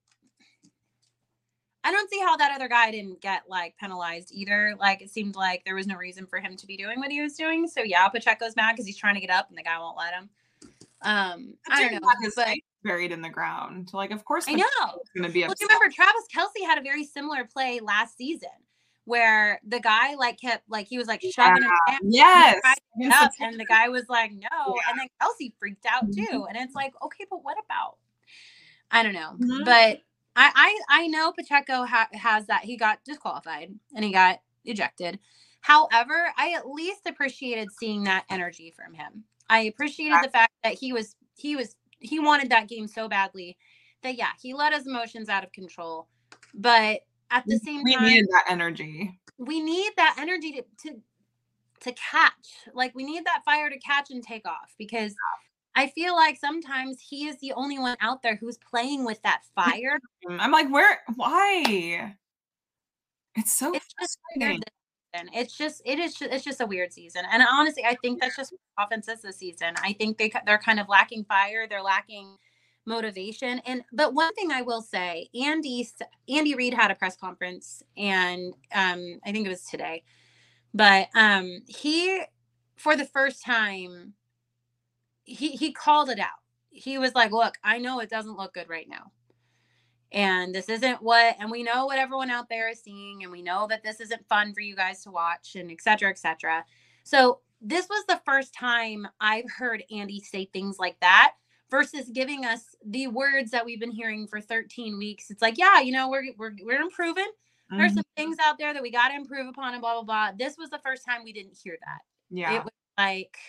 I don't see how that other guy didn't get like penalized either. Like, it seemed like there was no reason for him to be doing what he was doing. So yeah, Pacheco's mad because he's trying to get up and the guy won't let him. Um, I don't know. His but, face buried in the ground. Like, of course, I know. Going to be well, you remember Travis Kelce had a very similar play last season where the guy like kept like he was like shoving yeah. him down. Yes. And, up, and the guy was like, no. Yeah. And then Kelce freaked out too. Mm-hmm. And it's like, okay, but what about? I don't know. Mm-hmm. But I, I I know Pacheco ha- has that. He got disqualified and he got ejected. However, I at least appreciated seeing that energy from him. I appreciated yeah. the fact that he was he was he wanted that game so badly that yeah, he let his emotions out of control. But at the same we time, we need that energy. We need that energy to to to catch. Like we need that fire to catch and take off because I feel like sometimes he is the only one out there who's playing with that fire. I'm like, where? Why? It's so it's just weird. It's just it is just, it's just a weird season, and honestly, I think that's just what offense is this season. I think they they're kind of lacking fire. They're lacking motivation. And but one thing I will say, Andy Andy Reid had a press conference, and um, I think it was today, but um, he for the first time. He he called it out. He was like, look, I know it doesn't look good right now. And this isn't what, and we know what everyone out there is seeing. And we know that this isn't fun for you guys to watch and et cetera, et cetera. So this was the first time I've heard Andy say things like that versus giving us the words that we've been hearing for thirteen weeks. It's like, yeah, you know, we're we're we're improving. Mm-hmm. There's some things out there that we got to improve upon and blah, blah, blah. This was the first time we didn't hear that. Yeah. It was like,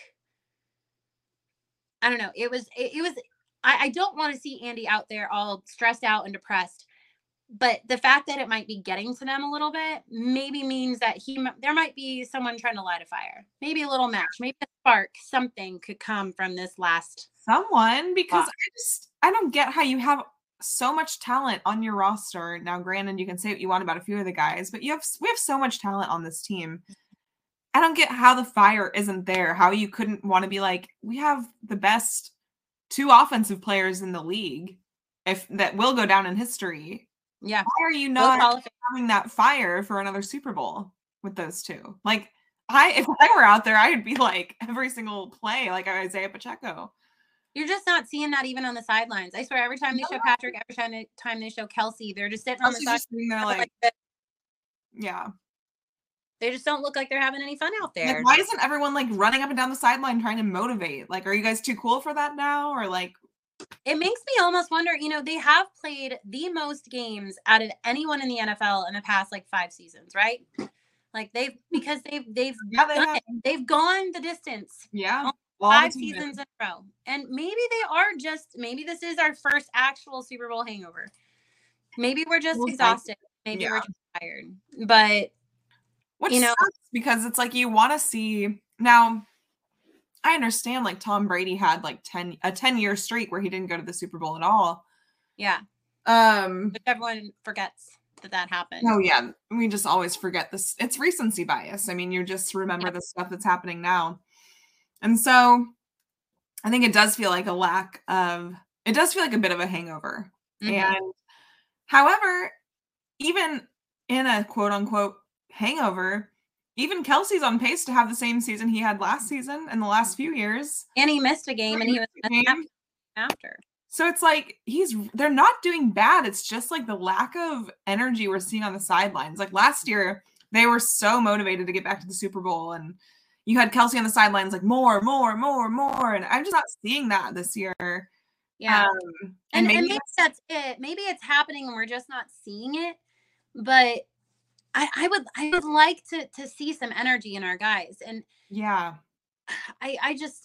I don't know. It was, it, it was, I, I don't want to see Andy out there all stressed out and depressed, but the fact that it might be getting to them a little bit maybe means that he, there might be someone trying to light a fire, maybe a little match, maybe a spark, something could come from this last someone, because box. I just, I don't get how you have so much talent on your roster. Now, granted, you can say what you want about a few of the guys, but you have, we have so much talent on this team. I don't get how the fire isn't there, how you couldn't want to be like, we have the best two offensive players in the league if that will go down in history. Yeah. Why are you not having that fire for another Super Bowl with those two? Like, I, if I were out there, I would be like every single play, like Isaiah Pacheco. You're just not seeing that even on the sidelines. I swear, every time they no. show Patrick, every time they, time they show Kelsey, they're just sitting on the side. There like, like yeah. They just don't look like they're having any fun out there. Like, why isn't everyone like running up and down the sideline trying to motivate? Like, are you guys too cool for that now? Or like, it makes me almost wonder, you know, they have played the most games out of anyone in the N F L in the past like five seasons, right? Like they've, because they've, they've, yeah, they done have. it. They've gone the distance. Yeah. Five seasons in a row. And maybe they are just, maybe this is our first actual Super Bowl hangover. Maybe we're just we'll exhausted. Maybe yeah. we're just tired. But, Which you know, sucks because it's like you want to see now. I understand like Tom Brady had like ten a ten year streak where he didn't go to the Super Bowl at all. Yeah. Um, but everyone forgets that that happened. Oh yeah, we just always forget this. It's recency bias. I mean, you just remember yeah. the stuff that's happening now, and so I think it does feel like a lack of. It does feel like a bit of a hangover. Mm-hmm. And however, even in a quote unquote hangover, even Kelsey's on pace to have the same season he had last season and the last few years. And he missed a game, and he was after. So it's like he's they're not doing bad. It's just like the lack of energy we're seeing on the sidelines. Like last year, they were so motivated to get back to the Super Bowl, and you had Kelsey on the sidelines like more, more, more, more. And I'm just not seeing that this year. Yeah. Um, and, and, maybe, and maybe that's it. Maybe it's happening and we're just not seeing it. But I, I would I would like to to see some energy in our guys. And yeah, I I just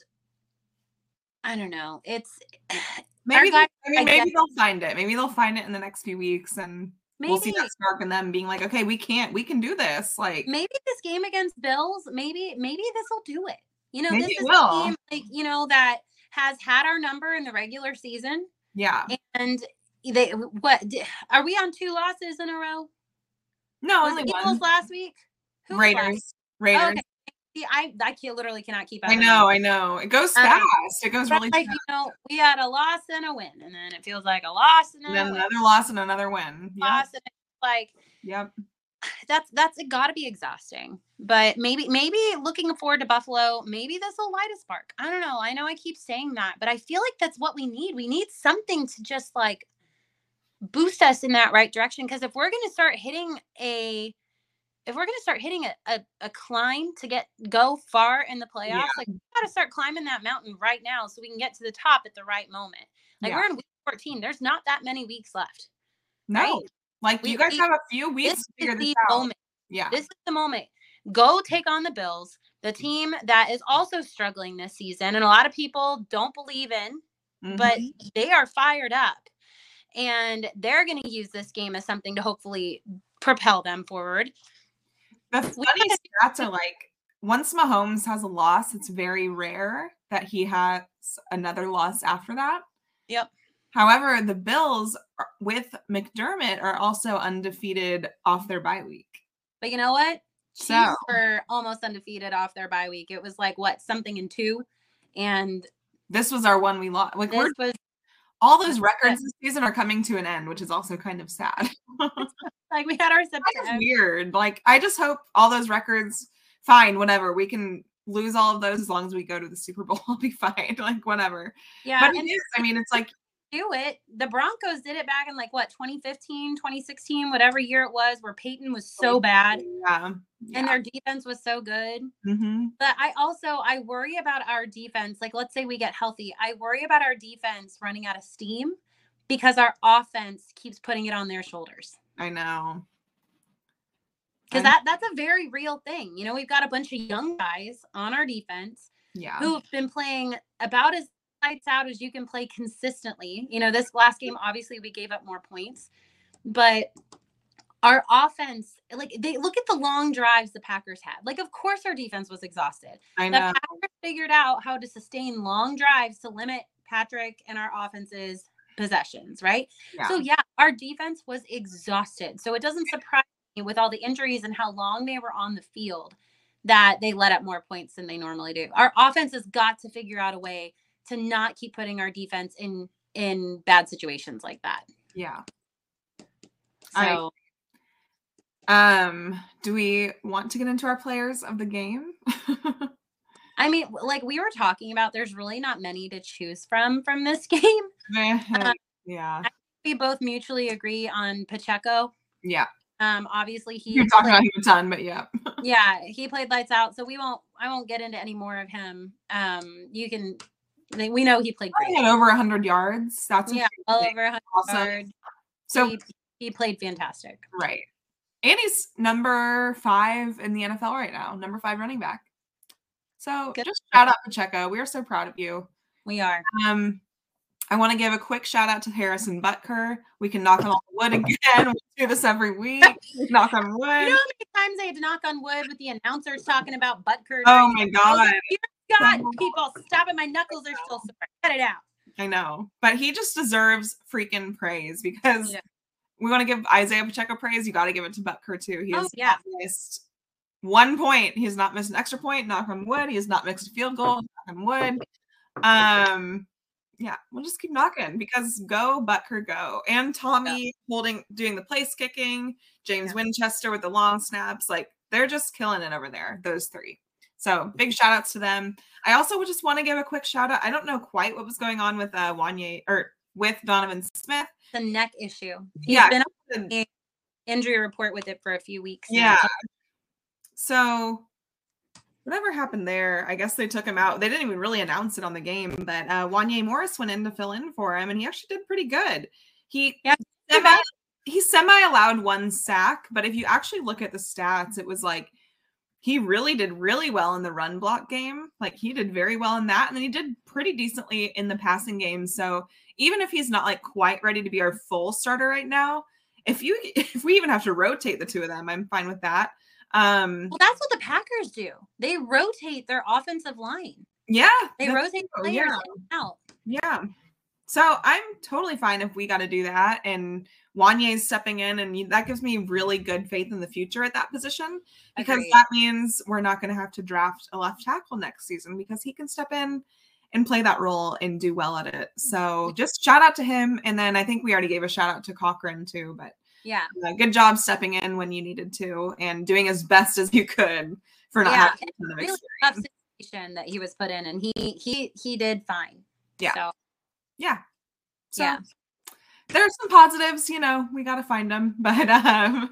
I don't know. It's maybe guys, I mean, I maybe they'll find it. Maybe they'll find it in the next few weeks, and maybe we'll see that spark in them being like, okay, we can't, we can do this. Like maybe this game against Bills, maybe maybe this will do it. You know, maybe this it is will. a game like you know that has had our number in the regular season. Yeah, and they what are we on two losses in a row? No, was only Eagles one. last week. Who Raiders. Last? Raiders. Oh, okay. See, I I can't, literally cannot keep up. I know, I know. It goes fast. Um, it goes really like, fast. You know, we had a loss and a win, and then it feels like a loss and, and then win. another loss and another win. Loss yep. and like yep. That's that's it. Got to be exhausting. But maybe maybe looking forward to Buffalo, maybe this will light a spark. I don't know. I know I keep saying that, but I feel like that's what we need. We need something to just like boost us in that right direction. Because if we're going to start hitting a If we're going to start hitting a, a, a climb to get go far in the playoffs, yeah. like we got to start climbing that mountain right now so we can get to the top at the right moment. Like yeah. we're in week fourteen. There's not that many weeks left. No. Right? Like we, you guys we, have a few weeks this to figure is this the out. Moment. Yeah. This is the moment. Go take on the Bills, the team that is also struggling this season. And a lot of people don't believe in, mm-hmm. but they are fired up. And they're going to use this game as something to hopefully propel them forward. The funny stats are like, once Mahomes has a loss, it's very rare that he has another loss after that. Yep. However, the Bills with McDermott are also undefeated off their bye week. But you know what? So Chiefs were almost undefeated off their bye week. It was like, what, something in two? And this was our one we lost. Like we're, was, all those records this season are coming to an end, which is also kind of sad. Like we had our September. That's weird. Like I just hope all those records, fine, whatever. We can lose all of those as long as we go to the Super Bowl. I'll be fine. Like whatever. Yeah. But it is. I mean, it's like do it. The Broncos did it back in like what, twenty fifteen, twenty sixteen, whatever year it was, where Peyton was so bad. Yeah. yeah. And their defense was so good. Mm-hmm. But I also, I worry about our defense. Like, let's say we get healthy. I worry about our defense running out of steam because our offense keeps putting it on their shoulders. I know. Because that, that's a very real thing. You know, we've got a bunch of young guys on our defense yeah. who've been playing about as lights out as you can play consistently. You know, this last game, obviously we gave up more points, but our offense, like, they look at the long drives the Packers had. Like, of course our defense was exhausted. I know. The Packers figured out how to sustain long drives to limit Patrick and our offense's possessions, right? Yeah. So yeah, our defense was exhausted. So it doesn't surprise me with all the injuries and how long they were on the field that they let up more points than they normally do. Our offense has got to figure out a way to not keep putting our defense in in bad situations like that. Yeah. So I, um, do we want to get into our players of the game? I mean, like we were talking about, there's really not many to choose from from this game. um, yeah. We both mutually agree on Pacheco. Yeah. Um, obviously he You're talking played, about him a ton, but yeah. yeah, he played lights out. So we won't, I won't get into any more of him. Um, you can, we know he played great. He had over a hundred yards. That's yeah, all over a hundred awesome. yards. So he, he played fantastic. Right. And he's number five in the N F L right now, number five running back. So Good. Just shout out Pacheco. We are so proud of you. We are. Um, I want to give a quick shout out to Harrison Butker. We can knock on all the wood again. We do this every week. Knock on wood. You know how many times I had to knock on wood with the announcers talking about Butker? Oh my God. God, people, stop it. My knuckles are still sore. Cut it out. I know. But he just deserves freaking praise because yeah. we want to give Isaiah Pacheco praise. You got to give it to Butker too. He has oh, yeah. missed one point. He has not missed an extra point. Knock on wood. He has not missed a field goal. Knock on wood. Um, yeah, we'll just keep knocking because go Butker, go. And Tommy yeah. holding, doing the place kicking. James yeah. Winchester with the long snaps. Like they're just killing it over there. Those three. So big shout outs to them. I also would just want to give a quick shout out. I don't know quite what was going on with uh, Wanye or with Donovan Smith. The neck issue. He's yeah. been on an injury report with it for a few weeks. Yeah. Now. So whatever happened there, I guess they took him out. They didn't even really announce it on the game, but uh, Wanye Morris went in to fill in for him, and he actually did pretty good. He yeah. semi, he semi allowed one sack, but if you actually look at the stats, it was like he really did really well in the run block game. Like he did very well in that, and then he did pretty decently in the passing game. So even if he's not like quite ready to be our full starter right now, if you if we even have to rotate the two of them, I'm fine with that. Um, well, that's what the Packers do. They rotate their offensive line. Yeah. They rotate true. players yeah. in and out. Yeah. So I'm totally fine if we got to do that. And Wanye's stepping in, and that gives me really good faith in the future at that position because Agreed. that means we're not going to have to draft a left tackle next season because he can step in and play that role and do well at it. So just shout out to him. And then I think we already gave a shout out to Cochran too, but yeah, uh, good job stepping in when you needed to and doing as best as you could for not yeah, having a really tough situation that he was put in, and he he he did fine. Yeah, so, yeah, so yeah. There's some positives, you know. We got to find them, but um,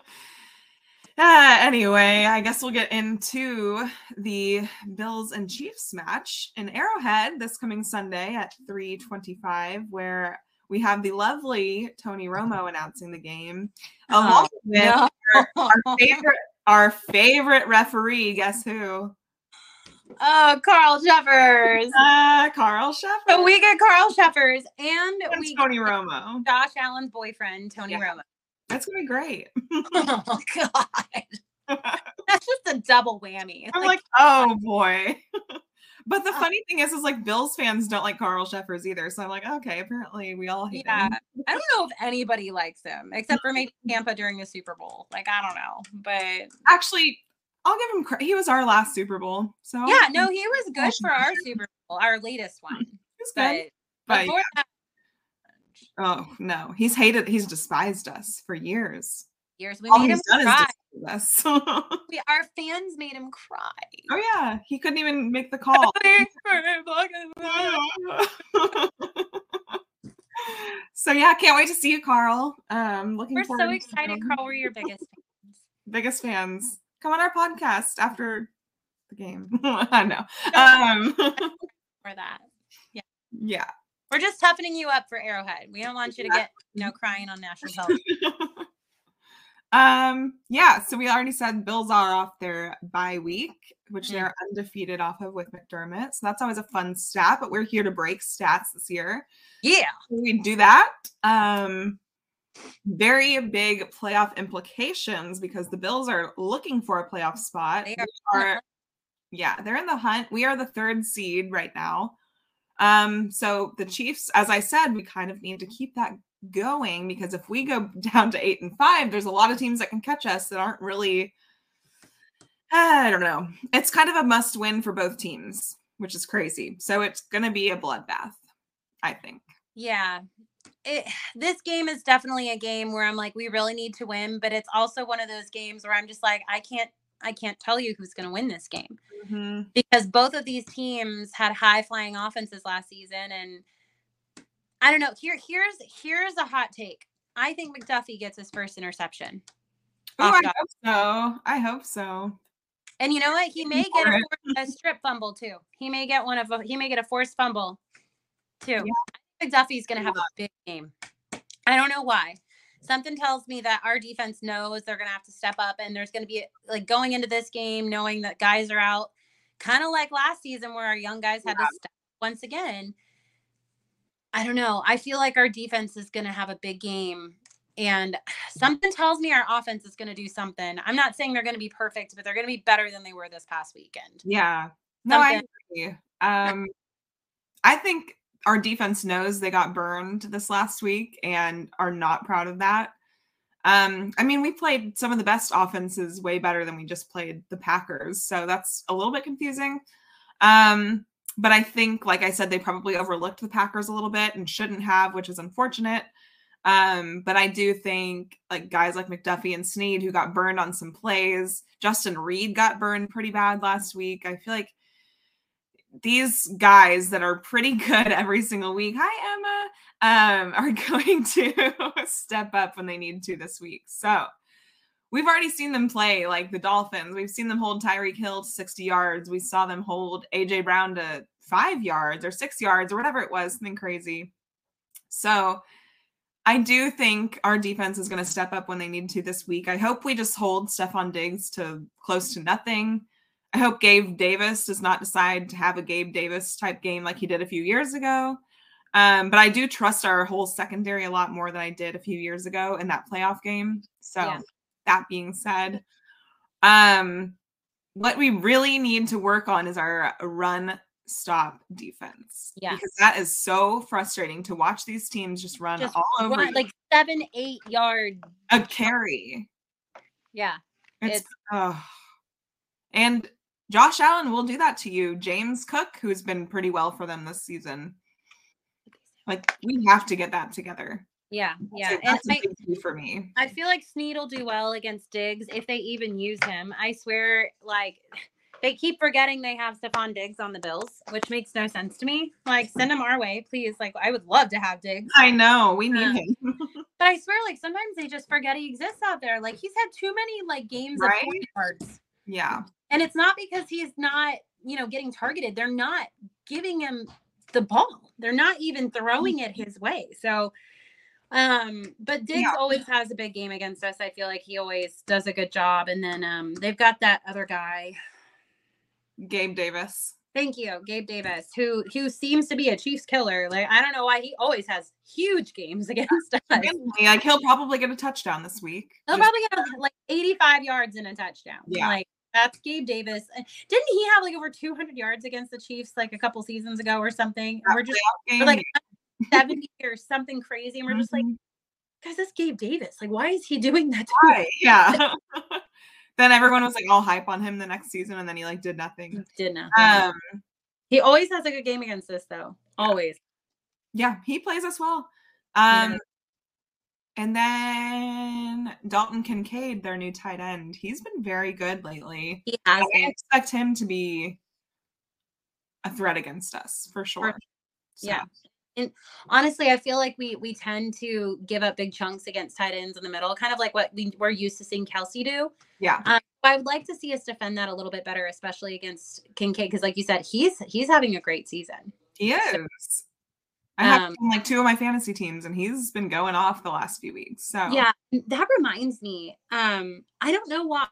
uh, anyway, I guess we'll get into the Bills and Chiefs match in Arrowhead this coming Sunday at three twenty-five, where we have the lovely Tony Romo announcing the game, along oh, with no. our, our favorite, our favorite referee. Guess who? Oh, Carl Sheffers. Uh, Carl Sheffers. So we get Carl Sheffers, and, and we Tony get Romo, Josh Allen's boyfriend, Tony yeah. Romo. That's gonna be great. Oh God, that's just a double whammy. I'm like, like oh boy. But the funny thing is, is like Bills fans don't like Carl Sheffers either. So I'm like, okay, apparently we all hate yeah. him. I don't know if anybody likes him except for maybe Tampa during the Super Bowl. Like, I don't know, but actually, I'll give him credit. He was our last Super Bowl. So yeah, no, he was good for our Super Bowl, our latest one. He's good. But, but yeah. that, oh no, he's hated. He's despised us for years. Years. We all made he's him done cry. Is us. we, our fans made him cry. Oh yeah, he couldn't even make the call. So yeah, can't wait to see you, Carl. Um, looking We're forward so excited, to Carl. We're your biggest fans. biggest fans. Come on our podcast after the game. I know. Um, for that. Yeah. Yeah. We're just toughening you up for Arrowhead. We don't want you to get, you know, crying on national television. um, yeah, so we already said Bills are off their bye week, which Mm. they're undefeated off of with McDermott. So that's always a fun stat, but we're here to break stats this year. Yeah. We do that. Um, very big playoff implications because the Bills are looking for a playoff spot. They We are- are, yeah, they're in the hunt. We are the third seed right now. Um, so the Chiefs, as I said, we kind of need to keep that going because if we go down to eight and five, there's a lot of teams that can catch us that aren't really, I don't know. It's kind of a must win for both teams, which is crazy. So it's going to be a bloodbath, I think. Yeah. It, this game is definitely a game where I'm like, we really need to win, but it's also one of those games where I'm just like, I can't, I can't tell you who's going to win this game Mm-hmm. because both of these teams had high flying offenses last season. And I don't know, here, here's, here's a hot take. I think McDuffie gets his first interception. Oh, I hope so. I hope so. And you know what? He may get a, a strip fumble too. He may get one of, a, he may get a forced fumble too. Yeah. McDuffie's going to have a big game. I don't know why. Something tells me that our defense knows they're going to have to step up, and there's going to be like going into this game knowing that guys are out, kind of like last season where our young guys had yeah. to step up once again. I don't know. I feel like our defense is going to have a big game, and something tells me our offense is going to do something. I'm not saying they're going to be perfect, but they're going to be better than they were this past weekend. Yeah. No, something. I agree. Um, I think our defense knows they got burned this last week and are not proud of that. Um, I mean, we played some of the best offenses way better than we just played the Packers. So that's a little bit confusing. Um, but I think, like I said, they probably overlooked the Packers a little bit and shouldn't have, which is unfortunate. Um, but I do think like guys like McDuffie and Snead who got burned on some plays, Justin Reed got burned pretty bad last week. I feel like these guys that are pretty good every single week, hi Emma, um, are going to step up when they need to this week. So we've already seen them play like the Dolphins. We've seen them hold Tyreek Hill to sixty yards. We saw them hold A J Brown to five yards or six yards or whatever it was, something crazy. So I do think our defense is going to step up when they need to this week. I hope we just hold Stephon Diggs to close to nothing. I hope Gabe Davis does not decide to have a Gabe Davis type game like he did a few years ago. Um, but I do trust our whole secondary a lot more than I did a few years ago in that playoff game. So yeah. That being said, um, what we really need to work on is our run stop defense. Yeah. Because that is so frustrating to watch these teams just run just all over. Run, like seven, eight yards. A carry. Yeah. It's, it's oh. And Josh Allen will do that to you. James Cook, who's been pretty well for them this season. Like, we have to get that together. Yeah, yeah. So that's and a big key for me. I feel like Snead will do well against Diggs if they even use him. I swear, like, they keep forgetting they have Stephon Diggs on the Bills, which makes no sense to me. Like, send him our way, please. Like, I would love to have Diggs. I know. We need um, him. But I swear, like, sometimes they just forget he exists out there. Like, he's had too many, like, games right? of forty yards. Yeah. And it's not because he's not, you know, getting targeted. They're not giving him the ball. They're not even throwing it his way. So, um, but Diggs yeah. always has a big game against us. I feel like he always does a good job. And then um, they've got that other guy. Gabe Davis. Thank you. Gabe Davis, who who seems to be a Chiefs killer. Like, I don't know why he always has huge games against us. Like, he'll probably get a touchdown this week. He'll Just- probably get like eighty-five yards and a touchdown. Yeah. Like, that's Gabe Davis. Didn't he have like over two hundred yards against the Chiefs like a couple seasons ago or something? And we're just we're like seventy or something crazy. And we're mm-hmm. just like, guys, that's Gabe Davis. Like, why is he doing that? To right. Yeah. Then everyone was like all hype on him the next season, and then he like did nothing. Did nothing. Um, he always has a good game against us, though. Always. Yeah, he plays us well. Um, yeah. And then Dalton Kincaid, their new tight end, he's been very good lately. He has. I expect him to be a threat against us for sure. So, yeah. And honestly, I feel like we we tend to give up big chunks against tight ends in the middle, kind of like what we, we're used to seeing Kelsey do. Yeah. Um, I would like to see us defend that a little bit better, especially against Kincaid, because like you said, he's he's having a great season. He is. So, I have um, like two of my fantasy teams, and he's been going off the last few weeks. So yeah, that reminds me. Um, I don't know why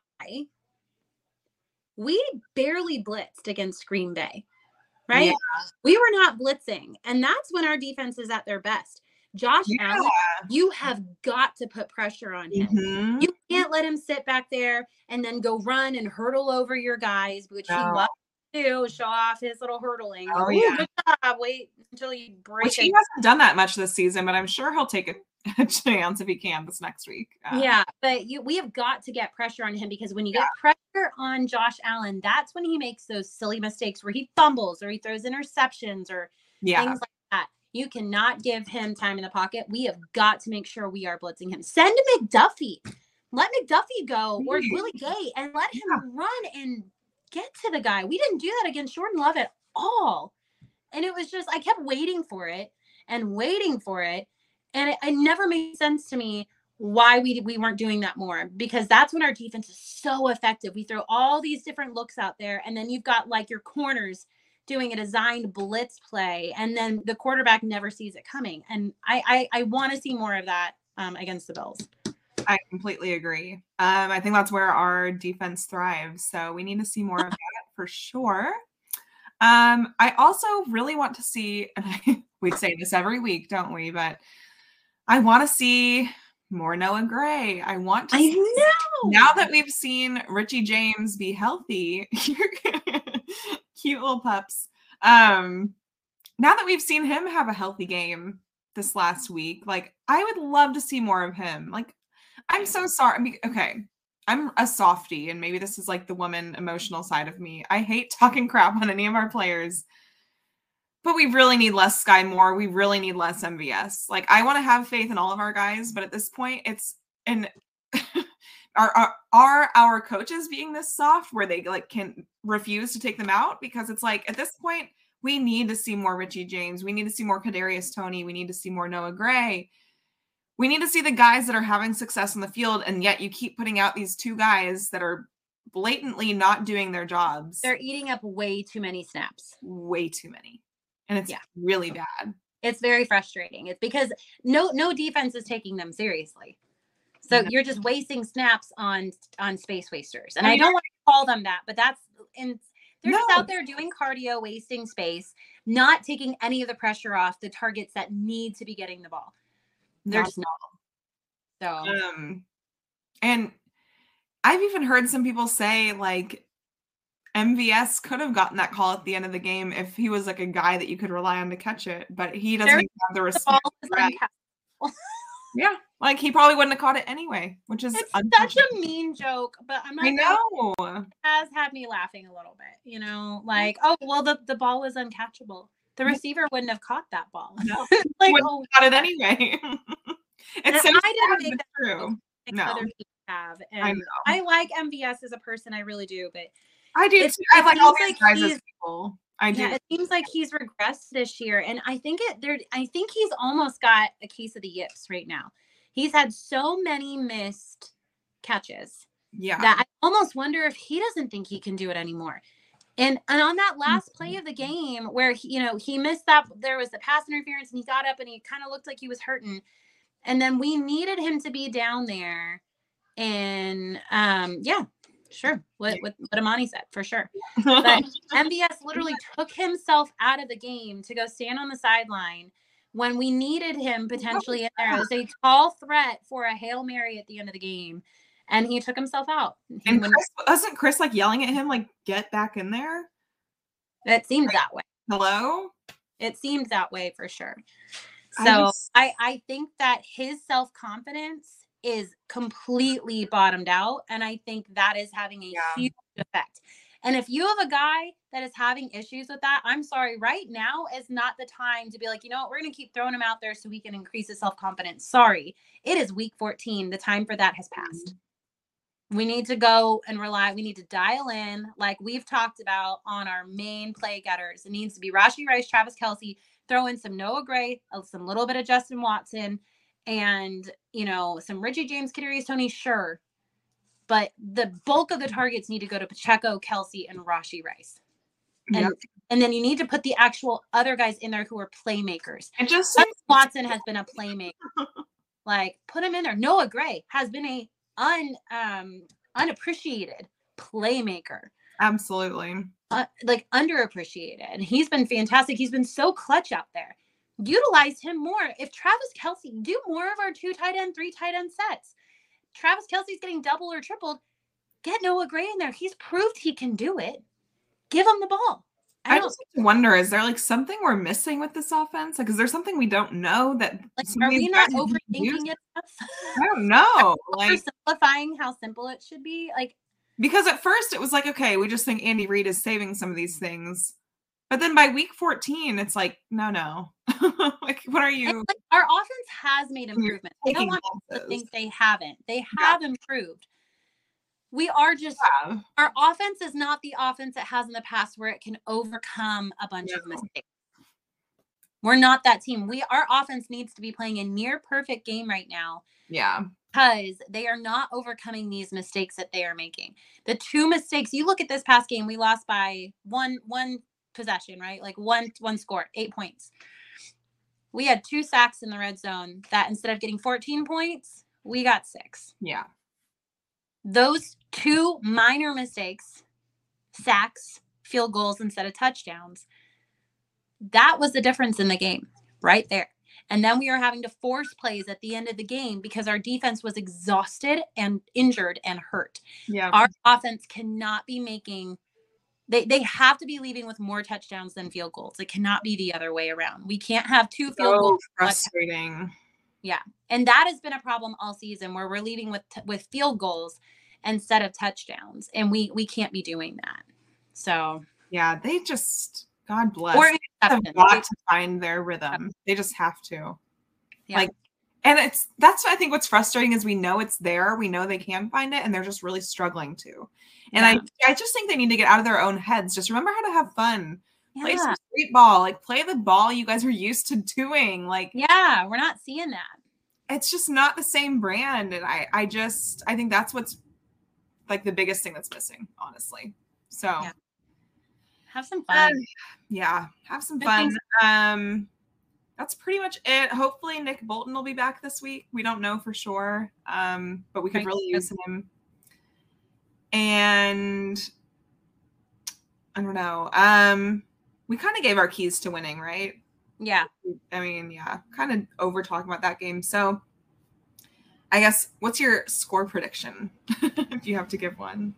we barely blitzed against Green Bay. Right? Yeah. We were not blitzing. And that's when our defense is at their best. Josh yeah. Allen, you have got to put pressure on him. Mm-hmm. You can't let him sit back there and then go run and hurdle over your guys, which no. he loves to do, show off his little hurdling. Oh, like, yeah. Good job. Wait until you break Which it. He hasn't done that much this season, but I'm sure he'll take a, a chance if he can this next week. Uh, yeah, but you, we have got to get pressure on him, because when you yeah. get pressure on Josh Allen, that's when he makes those silly mistakes where he fumbles or he throws interceptions or yeah. things like that. You cannot give him time in the pocket. We have got to make sure we are blitzing him. Send McDuffie. Let McDuffie go or Willie Gay and let him yeah. run and get to the guy. We didn't do that against Jordan Love at all. And it was just, I kept waiting for it and waiting for it. And it, it never made sense to me why we we weren't doing that more, because that's when our defense is so effective. We throw all these different looks out there, and then you've got like your corners doing a designed blitz play, and then the quarterback never sees it coming. And I I, I want to see more of that um, against the Bills. I completely agree. Um, I think that's where our defense thrives. So we need to see more of that for sure. Um, I also really want to see, and I, we say this every week, don't we? But I want to see more Noah Gray. I want to I see, know. Now that we've seen Richie James be healthy, cute little pups. Um, now that we've seen him have a healthy game this last week, like I would love to see more of him. Like, I'm so sorry. I mean, okay, I'm a softie, and maybe this is like the woman emotional side of me. I hate talking crap on any of our players. But we really need less Sky Moore. We really need less M V S. Like, I want to have faith in all of our guys, but at this point, it's and are, are are our coaches being this soft where they like can refuse to take them out? Because it's like at this point, we need to see more Richie James. We need to see more Kadarius Toney. We need to see more Noah Gray. We need to see the guys that are having success in the field, and yet you keep putting out these two guys that are blatantly not doing their jobs. They're eating up way too many snaps. Way too many. And it's yeah. really bad. It's very frustrating. It's because no no defense is taking them seriously. So no. You're just wasting snaps on on space wasters. And I, mean, I don't want to call them that, but that's and they're no. just out there doing cardio, wasting space, not taking any of the pressure off the targets that need to be getting the ball. They're not just not. So um and I've even heard some people say like M V S could have gotten that call at the end of the game if he was like a guy that you could rely on to catch it, but he doesn't even have the respect. Yeah, like he probably wouldn't have caught it anyway, which is it's such a mean joke. But I'm not. I know. It has had me laughing a little bit. You know, like oh well, the, the ball was uncatchable. The receiver wouldn't have caught that ball. No, like wouldn't oh, have caught it anyway. It's so I didn't make true. Like no, other people have, and I know. I like M V S as a person. I really do, but. I do It, too. I like all these like guys as people. I do. Yeah, it seems like he's regressed this year, and I think it there. I think he's almost got a case of the yips right now. He's had so many missed catches. Yeah, that I almost wonder if he doesn't think he can do it anymore. And and on that last play of the game, where he, you know he missed that, there was the pass interference, and he got up and he kind of looked like he was hurting, and then we needed him to be down there, and um, yeah. Sure. What, what what Amani said, for sure. But M V S literally took himself out of the game to go stand on the sideline when we needed him potentially in there as a tall threat for a Hail Mary at the end of the game. And he took himself out. And Chris, wasn't Chris like yelling at him, like, get back in there? It seemed that way. Hello? It seemed that way for sure. So I, just... I, I think that his self-confidence is completely bottomed out, and I think that is having a yeah. huge effect. And if you have a guy that is having issues with that, I'm sorry, right now is not the time to be like, you know what, we're going to keep throwing him out there so we can increase his self-confidence. Sorry, it is week fourteen. The time for that has passed. Mm-hmm. We need to go and rely. We need to dial in, like we've talked about on our main play getters. It needs to be Rashee Rice, Travis Kelce, throw in some Noah Gray, some little bit of Justin Watson, and, you know, some Richie James, Kadarius Toney, sure. But the bulk of the targets need to go to Pacheco, Kelsey, and Rashee Rice. And, yep. and then you need to put the actual other guys in there who are playmakers. And just Justin Watson has been a playmaker. Like, put him in there. Noah Gray has been a un um unappreciated playmaker. Absolutely. Uh, like underappreciated. And he's been fantastic. He's been so clutch out there. Utilize him more. If Travis Kelsey, do more of our two tight end, three tight end sets. Travis Kelsey's getting double or tripled. Get Noah Gray in there. He's proved he can do it. Give him the ball. I, I just wonder, is there like something we're missing with this offense? Like, is there something we don't know that? Like, are we not overthinking it enough? I don't know. Like, simplifying how simple it should be. Like, because at first it was like, okay, we just think Andy Reid is saving some of these things, but then by week fourteen, it's like, no, no. Like, what are you? Like, our offense has made improvements. I don't want to think they haven't. They have yeah. improved. We are just, yeah. our offense is not the offense it has in the past where it can overcome a bunch no. of mistakes. We're not that team. We, our offense needs to be playing a near perfect game right now. Yeah. Because they are not overcoming these mistakes that they are making. The two mistakes, you look at this past game, we lost by one, one possession, right? Like one, one score, eight points. We had two sacks in the red zone that instead of getting fourteen points, we got six. Yeah. Those two minor mistakes, sacks, field goals instead of touchdowns, that was the difference in the game right there. And then we are having to force plays at the end of the game because our defense was exhausted and injured and hurt. Yeah. Our offense cannot be making they they have to be leaving with more touchdowns than field goals. It cannot be the other way around. We can't have two field so goals. Frustrating. Yeah. And that has been a problem all season where we're leaving with with field goals instead of touchdowns. And we we can't be doing that. So yeah, they just God bless. Or They have got to find their rhythm. They just have to. Yeah. Like, and it's that's I think what's frustrating is we know it's there. We know they can find it, and they're just really struggling to. And yeah. I I just think they need to get out of their own heads. Just remember how to have fun. Yeah. Play some street ball. Like, play the ball you guys are used to doing. Like, yeah, we're not seeing that. It's just not the same brand. And I I just I think that's what's like the biggest thing that's missing, honestly. So yeah. Have some fun. Uh, yeah, have some fun. Um, that's pretty much it. Hopefully Nick Bolton will be back this week. We don't know for sure, um, but we could really use him. And I don't know. Um, we kind of gave our keys to winning, right? Yeah. I mean, yeah, kind of over talking about that game. So I guess, what's your score prediction if you have to give one?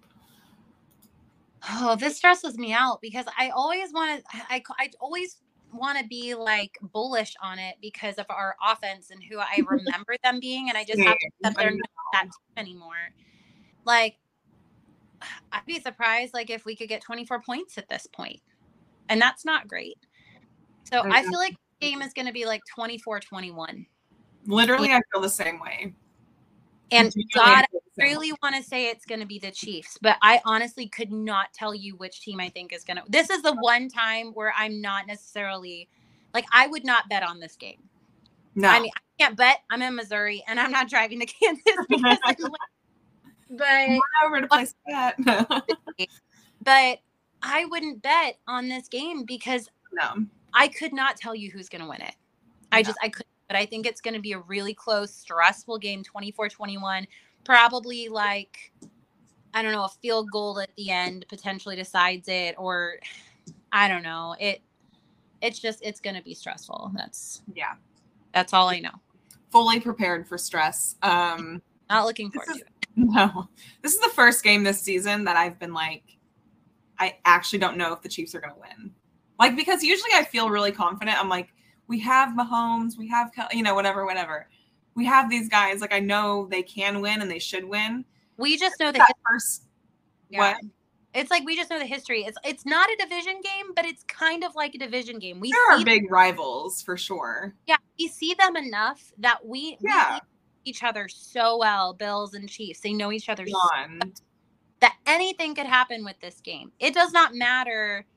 Oh, this stresses me out because I always want to, I, I always want to be like bullish on it because of our offense and who I remember them being. And I just have to accept they're not that team anymore. Like, I'd be surprised, like, if we could get twenty-four points at this point. And that's not great. So okay. I feel like the game is going to be like twenty-four twenty-one. Literally, I feel the same way. And God, I really want to say it's going to be the Chiefs, but I honestly could not tell you which team I think is going to. This is the one time where I'm not necessarily, like, I would not bet on this game. No. I mean, I can't bet. I'm in Missouri, and I'm not driving to Kansas because I'm like, but over to place that. But I wouldn't bet on this game because no. I could not tell you who's going to win it. I no. just, I couldn't. But I think it's going to be a really close, stressful game, twenty-four twenty-one. Probably like, I don't know, a field goal at the end potentially decides it. Or I don't know. It. It's just, it's going to be stressful. That's, yeah. That's all I know. Fully prepared for stress. Um, Not looking forward is, to it. No. This is the first game this season that I've been like, I actually don't know if the Chiefs are going to win. Like, because usually I feel really confident. I'm like, we have Mahomes, we have, you know, whatever, whatever. We have these guys. Like, I know they can win and they should win. We just know that the first. Yeah. What? It's like we just know the history. It's it's not a division game, but it's kind of like a division game. We there see are big them, rivals for sure. Yeah, we see them enough that we, yeah. we each other so well. Bills and Chiefs, they know each other so well, that anything could happen with this game. It does not matter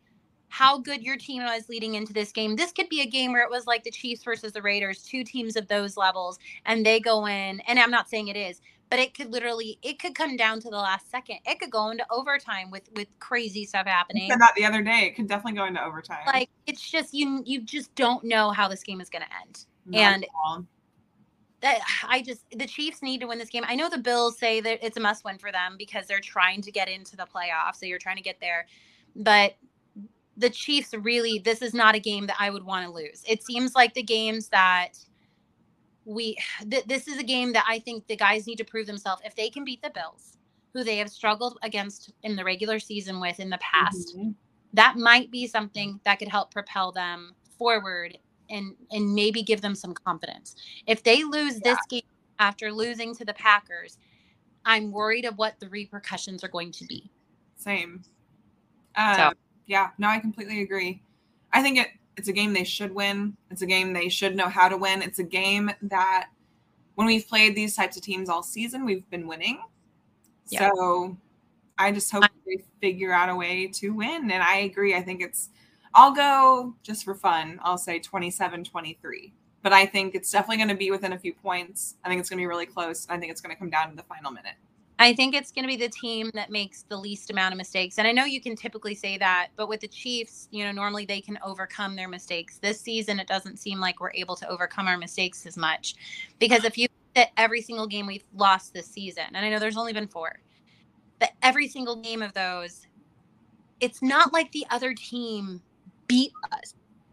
how good your team was leading into this game. This could be a game where it was like the Chiefs versus the Raiders, two teams of those levels, and they go in, and I'm not saying it is, but it could literally, it could come down to the last second. It could go into overtime with, with crazy stuff happening. I said that the other day. It could definitely go into overtime. Like, it's just, you, you just don't know how this game is going to end. Not and that I just, the Chiefs need to win this game. I know the Bills say that it's a must win for them because they're trying to get into the playoffs. So you're trying to get there, but the Chiefs really, this is not a game that I would want to lose. It seems like the games that we, th- this is a game that I think the guys need to prove themselves. If they can beat the Bills, who they have struggled against in the regular season with in the past, mm-hmm. that might be something that could help propel them forward and, and maybe give them some confidence. If they lose yeah. this game after losing to the Packers, I'm worried of what the repercussions are going to be. Same. Uh, so. Yeah, no, I completely agree. I think it it's a game they should win. It's a game they should know how to win. It's a game that when we've played these types of teams all season, we've been winning. Yeah. So I just hope they figure out a way to win. And I agree. I think it's, I'll go just for fun. I'll say twenty-seven twenty-three. But I think it's definitely going to be within a few points. I think it's going to be really close. I think it's going to come down to the final minute. I think it's going to be the team that makes the least amount of mistakes. And I know you can typically say that, but with the Chiefs, you know, normally they can overcome their mistakes. This season, it doesn't seem like we're able to overcome our mistakes as much. Because if you look at every single game we've lost this season, and I know there's only been four, but every single game of those, it's not like the other team beat us.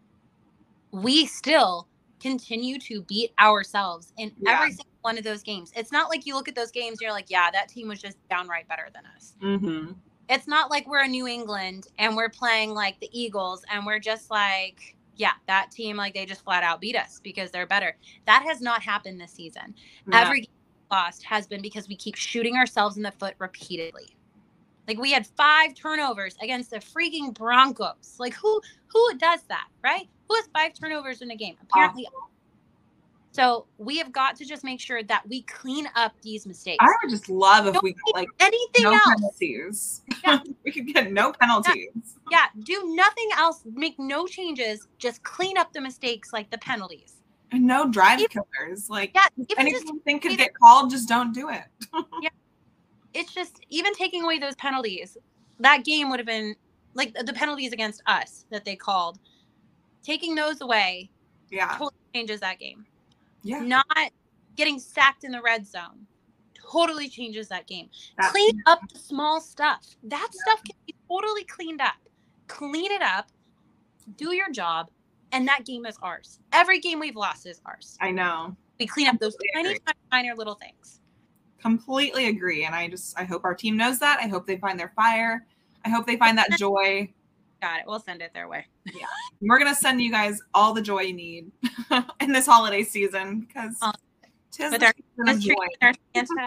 We still continue to beat ourselves in yeah. every single one of those games. It's not like you look at those games and you're like, yeah, that team was just downright better than us. Mm-hmm. It's not like we're in New England and we're playing like the Eagles and we're just like, yeah, that team, like they just flat out beat us because they're better. That has not happened this season. Yeah. Every game we lost has been because we keep shooting ourselves in the foot repeatedly. Like we had five turnovers against the freaking Broncos. Like who who does that, right? Who has five turnovers in a game? Apparently. Oh. So we have got to just make sure that we clean up these mistakes. I would just love if Don't we got like anything no else. penalties. Yeah. We could get no penalties. Yeah. yeah, do nothing else. Make no changes. Just clean up the mistakes like the penalties. And no drive if, killers. Like yeah, anything just, could get called, just don't do it. Yeah. It's just even taking away those penalties, that game would have been like the penalties against us that they called. Taking those away yeah. totally changes that game. Yeah. Not getting sacked in the red zone totally changes that game. That's, Clean up the small stuff. That yeah. stuff can be totally cleaned up. Clean it up. Do your job. And that game is ours. Every game we've lost is ours. I know. We clean up those tiny, tiny, minor little things. Completely agree. And I just, I hope our team knows that. I hope they find their fire. I hope they find that joy. Got it. We'll send it their way. Yeah. We're going to send you guys all the joy you need in this holiday season because um, tis with the our season Christmas of tree joy.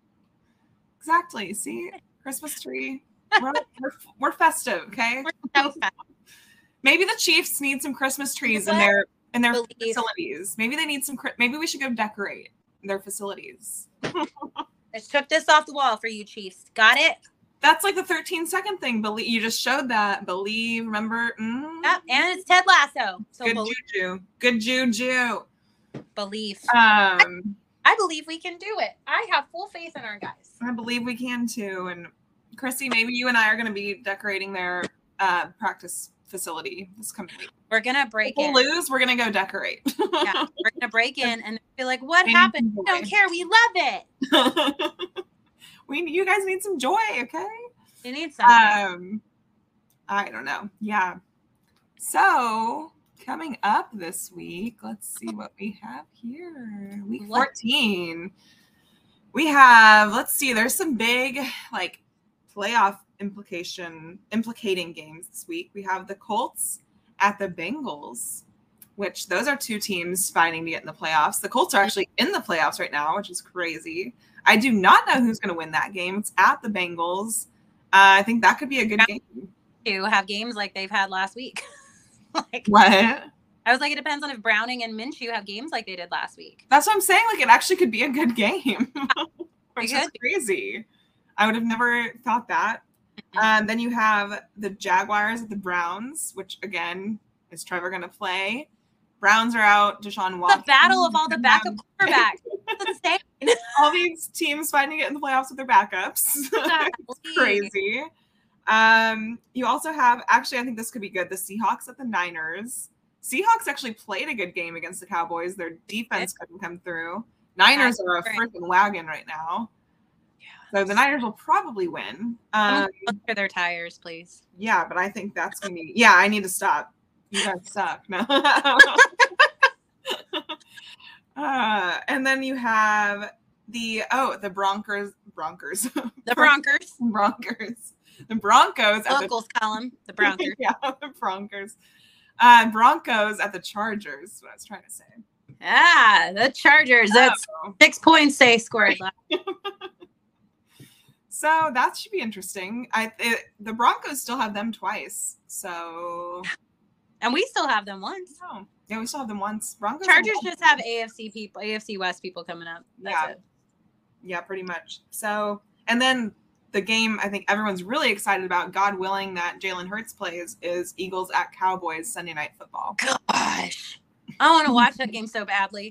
Exactly. See? Christmas tree. We're, we're, we're festive, okay? We're so festive. Maybe the Chiefs need some Christmas trees in their in their Believe. facilities. Maybe they need some, maybe we should go decorate their facilities. I took this off the wall for you, Chiefs. Got it? That's like the thirteen second thing. Believe you just showed that. Believe, remember? Mm. Yep, and it's Ted Lasso. So good believe. juju. Good juju. Belief. Um, I, I believe we can do it. I have full faith in our guys. I believe we can too. And Chrissy, maybe you and I are going to be decorating their uh, practice facility this coming week. We're gonna break if in. We'll lose. We're gonna go decorate. Yeah, we're gonna break in and be like, "What Thank happened? We don't care. We love it." We, you guys need some joy, okay? You need something. Um, I don't know. Yeah. So coming up this week, let's see what we have here. Week what? fourteen. We have. Let's see. There's some big like playoff implication implicating games this week. We have the Colts at the Bengals, which those are two teams fighting to get in the playoffs. The Colts are actually in the playoffs right now, which is crazy. I do not know who's going to win that game. It's at the Bengals. Uh, I think that could be a good game. To have games like they've had last week. Like, what? I was like, it depends on if Browning and Minshew have games like they did last week. That's what I'm saying. Like, it actually could be a good game, which is crazy. I would have never thought that. Um, then you have the Jaguars at the Browns, which again, is Trevor going to play? Browns are out. Deshaun Watson. The battle of all the backup quarterbacks. That's insane. All these teams fighting to get in the playoffs with their backups. It's crazy. Um, you also have, actually, I think this could be good, the Seahawks at the Niners. Seahawks actually played a good game against the Cowboys. Their defense couldn't come through. Niners are a freaking wagon right now. So the Niners will probably win. Um, Look for their tires, please. Yeah, but I think that's going to be, yeah, I need to stop. You guys suck. No. uh, and then you have the, oh, the Broncos, Broncos. The Broncos. Broncos. The Broncos. Uncle's the, column, the Broncos. Yeah, the Broncos. Uh, Broncos at the Chargers is what I was trying to say. Ah, the Chargers. That's oh. six points they scored left. So that should be interesting. I it, the Broncos still have them twice. So, and we still have them once. Oh, yeah, we still have them once. Broncos. Chargers just have A F C people, A F C West people coming up. That's yeah, it. Yeah, pretty much. So, and then the game I think everyone's really excited about, God willing that Jalen Hurts plays, is Eagles at Cowboys Sunday Night Football. Gosh, I want to watch that game so badly.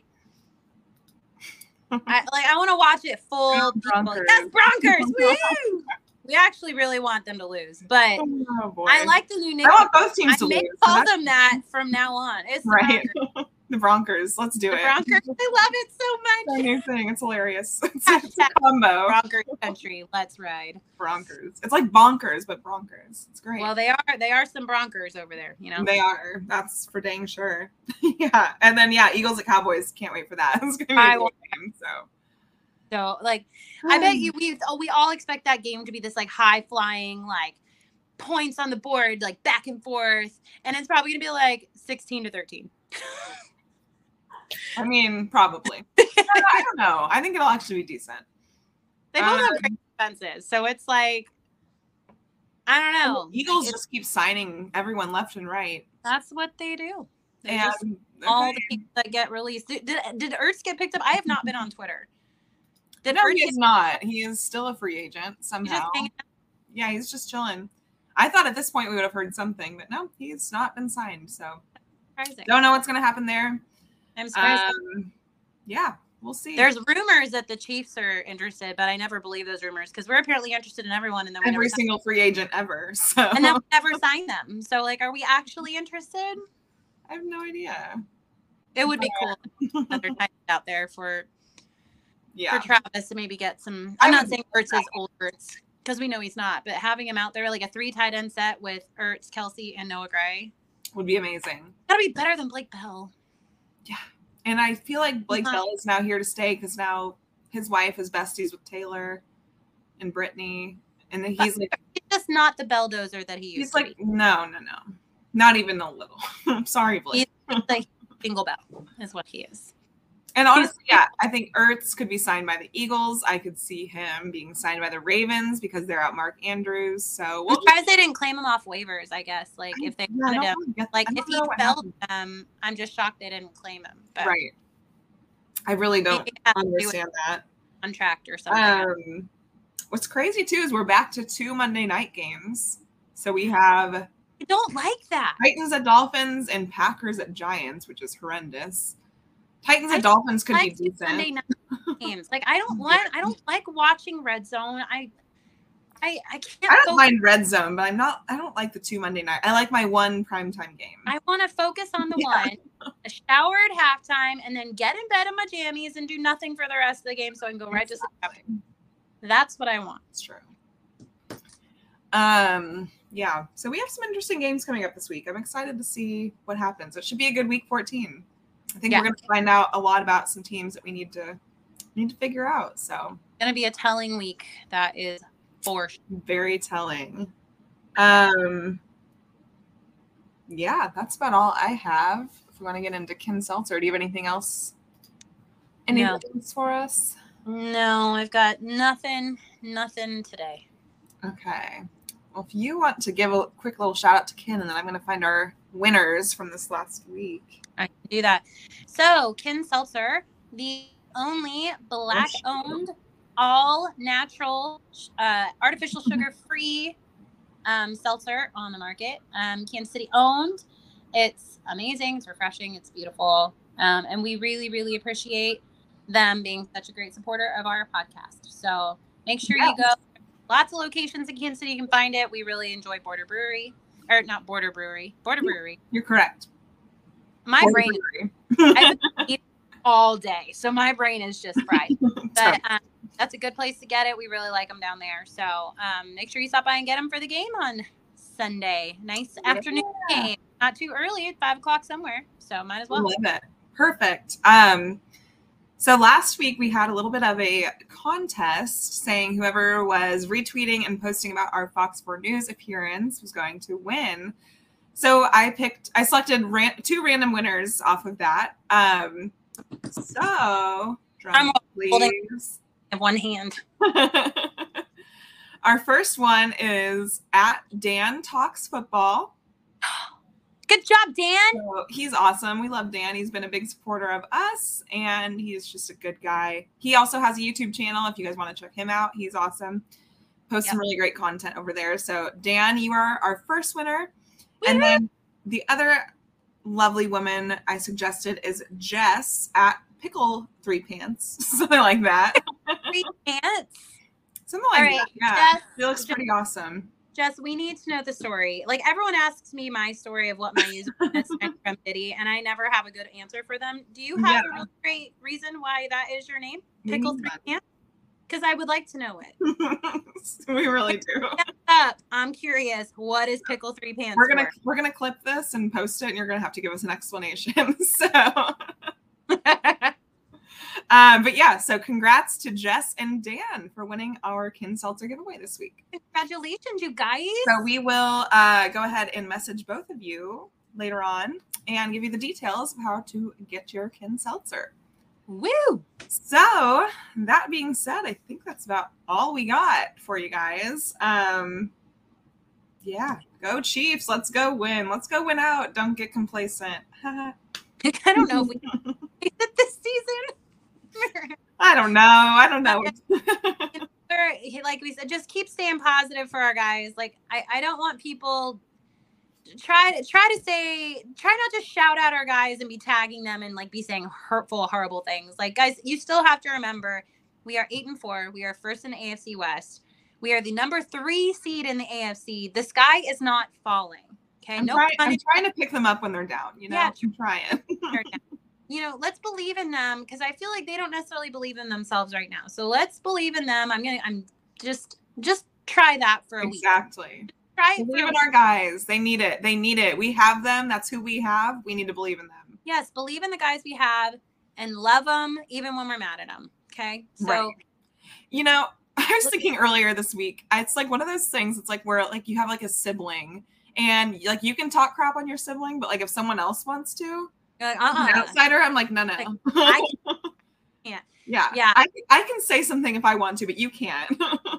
I like. I want to watch it full. Broncos. That's Broncos. Woo! We actually really want them to lose, but oh, boy. I like the new nickname. I want both teams I to may lose. call them that from now on. It's right. The Broncos. Let's do the it. Broncos. I love it so much. It's a new thing. It's hilarious. It's, it's a combo. Broncos country. Let's ride. Broncos. It's like bonkers, but Broncos. It's great. Well, they are. They are some Broncos over there. You know. They are. That's for dang sure. Yeah. And then yeah, Eagles at Cowboys. Can't wait for that. It's gonna be a good game. So. So like, I bet you we oh, we all expect that game to be this like high flying like points on the board like back and forth, and it's probably gonna be like sixteen to thirteen. I mean, probably. I don't know. I think it'll actually be decent. They both um, have great defenses, so it's like I don't know. Eagles like, just keep signing everyone left and right. That's what they do. They and just, okay. all the people that get released. Did, did did Ertz get picked up? I have not been on Twitter. Did no, Ertz he is get- not. He is still a free agent somehow. He's yeah, he's just chilling. I thought at this point we would have heard something, but no, he's not been signed. So surprising. Don't know what's going to happen there. I'm surprised. Um, yeah, we'll see. There's rumors that the Chiefs are interested, but I never believe those rumors because we're apparently interested in everyone, and then we every never single free agent ever. So and then we never sign them. So like, are we actually interested? I have no idea. It would be cool another tight out there for yeah for Travis to maybe get some. I'm not saying Ertz is old Ertz because we know he's not, but having him out there like a three tight end set with Ertz, Kelsey, and Noah Gray would be amazing. That'd be better than Blake Bell. Yeah. And I feel like Blake uh-huh. Bell is now here to stay because now his wife is besties with Taylor and Brittany. And then he's like, he's just not the belldozer that he used he's to like, be. no, no, no. Not even a little. I'm sorry, Blake. He's like Jingle Bell is what he is. And honestly, yeah, I think Ertz could be signed by the Eagles. I could see him being signed by the Ravens because they're out Mark Andrews. So we'll I'm surprised they didn't claim him off waivers, I guess. Like I, if they yeah, wanted him, get, like if he fell them, I'm just shocked they didn't claim him. But right. I really don't understand that. Contract or something. Um, what's crazy too is we're back to two Monday night games. So we have I don't like that. Titans at Dolphins and Packers at Giants, which is horrendous. Titans and Dolphins could like be decent. Sunday night games. Like I don't want. I don't like watching Red Zone. I, I, I can't. I don't mind Red Zone, but I'm not. I don't like the two Monday night. I like my one primetime game. I want to focus on the yeah. one, a shower at halftime, and then get in bed in my jammies and do nothing for the rest of the game, so I can go right to sleep. That's what I want. It's true. Um. Yeah. So we have some interesting games coming up this week. I'm excited to see what happens. It should be a good week fourteen. I think yeah. we're going to find out a lot about some teams that we need to need to figure out. So it's going to be a telling week. That is for sure. Very telling. Um, yeah, that's about all I have. If we want to get into Ken Seltzer, do you have anything else? Anything no. for us? No, I've got nothing, nothing today. Okay. Well, if you want to give a quick little shout out to Ken, and then I'm going to find our winners from this last week. I can do that. So, Ken Seltzer, the only black-owned, all-natural, uh, artificial sugar-free um, seltzer on the market. Um, Kansas City owned. It's amazing. It's refreshing. It's beautiful. Um, and we really, really appreciate them being such a great supporter of our podcast. So make sure yes. you go. Lots of locations in Kansas City. You can find it. We really enjoy Border Brewery. Or not Border Brewery. Border Brewery. You're correct. My Border brain Brewery. I've been eating all day. So my brain is just fried. But um, that's a good place to get it. We really like them down there. So um, make sure you stop by and get them for the game on Sunday. Nice yeah. afternoon game. Not too early at five o'clock somewhere. So might as well. Love it. Perfect. Um, so last week we had a little bit of a contest saying whoever was retweeting and posting about our Fox four News appearance was going to win. So I picked, I selected ran, two random winners off of that. Um, so, drum please. In one hand. Our first one is at Dan Talks Football. Good job, Dan. So he's awesome. We love Dan. He's been a big supporter of us, and he's just a good guy. He also has a YouTube channel if you guys want to check him out. He's awesome. Posts yep. some really great content over there. So, Dan, you are our first winner. Woo-hoo! And then the other lovely woman I suggested is Jess at Pickle Three Pants. Something like that. Three Pants? Something like right, that. Yeah. Jess, she looks pretty Jess, awesome. Jess, we need to know the story. Like, everyone asks me my story of what my user is from Diddy, and I never have a good answer for them. Do you have yeah. a really great reason why that is your name? Pickle Three Pants? Because I would like to know it. We really do. Up. I'm curious. What is Pickle Three Pants? We're gonna for? we're gonna clip this and post it, and you're gonna have to give us an explanation. So, um, but yeah. So, congrats to Jess and Dan for winning our Kin Seltzer giveaway this week. Congratulations, you guys. So we will uh, go ahead and message both of you later on and give you the details of how to get your Kin Seltzer. Woo! So that being said, I think that's about all we got for you guys. Um, yeah, go Chiefs. Let's go win. Let's go win out. Don't get complacent. I don't know if we can it this season. I don't know. I don't know. Like we said, just keep staying positive for our guys. Like I, I don't want people try to try to say try not to shout out our guys and be tagging them and like be saying hurtful, horrible things. Like, guys, you still have to remember we are eight and four. We are first in the A F C West. We are the number three seed in the A F C. The sky is not falling. Okay. I'm, no try, I'm trying to pick them up when they're down. You know, yeah, I'm trying. You know, let's believe in them because I feel like they don't necessarily believe in themselves right now. So let's believe in them. I'm gonna I'm just just try that for a exactly. week. Exactly. Try believe in our guys. They need it. They need it. We have them. That's who we have. We need to believe in them. Yes, believe in the guys we have and love them even when we're mad at them. Okay. So, right. You know, I was thinking earlier this week, it's like one of those things. It's like where like you have like a sibling and like you can talk crap on your sibling, but like if someone else wants to, like, uh-uh. an outsider, I'm like, no, no. Like, I can't. Yeah. Yeah. I, I can say something if I want to, but you can't.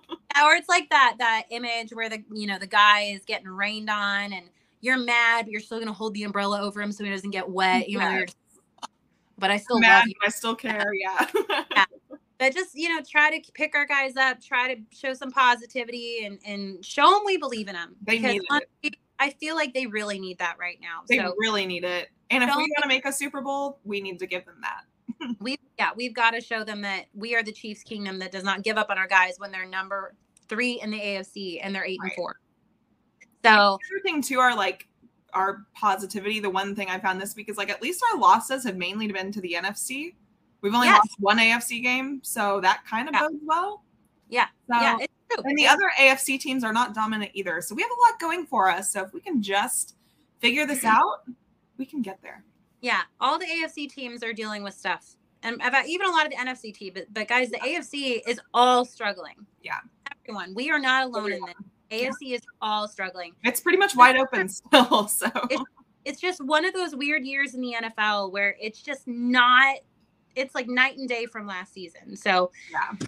Or it's like that that image where the you know the guy is getting rained on and you're mad, but you're still gonna hold the umbrella over him so he doesn't get wet. You know, yes. you're just, but I still mad, love you. I still care. Yeah. Yeah. But just you know, try to pick our guys up. Try to show some positivity and and show them we believe in them. They because need honestly, it. I feel like they really need that right now. They so, really need it. And if we want to make a Super Bowl, we need to give them that. we yeah, we've got to show them that we are the Chiefs Kingdom that does not give up on our guys when they're number three in the A F C and they're eight right. and four. So the other thing too are like our positivity. The one thing I found this week is like at least our losses have mainly been to the N F C. We've only yes. lost one A F C game, so that kind of yeah. bodes well. Yeah, so, yeah, it's true. And the it's- other A F C teams are not dominant either, so we have a lot going for us. So if we can just figure this out, we can get there. Yeah, all the A F C teams are dealing with stuff. And about even a lot of the N F C team, but, but guys, the A F C is all struggling. Yeah. Everyone. We are not alone Everyone. in this. A F C yeah. is all struggling. It's pretty much wide open still. So it's, it's just one of those weird years in the N F L where it's just not, it's like night and day from last season. So yeah.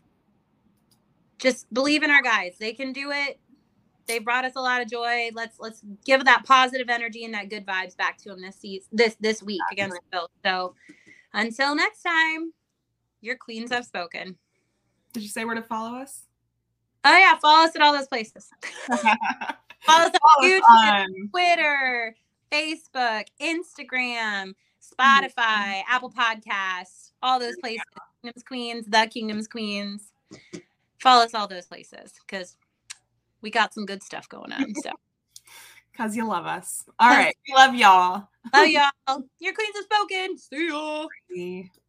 Just believe in our guys. They can do it. They brought us a lot of joy. Let's let's give that positive energy and that good vibes back to them this season, this this week yeah, against the Bills. So until next time, your queens have spoken. Did you say where to follow us? Oh yeah, follow us at all those places. Follow us on YouTube, on. Twitter, Facebook, Instagram, Spotify, mm-hmm. Apple Podcasts, all those places. Yeah. Kingdom's Queens, the Kingdom's Queens. Follow us all those places because we got some good stuff going on. So, because you love us. All right, we love y'all. Love y'all. Your queens have spoken. See ya.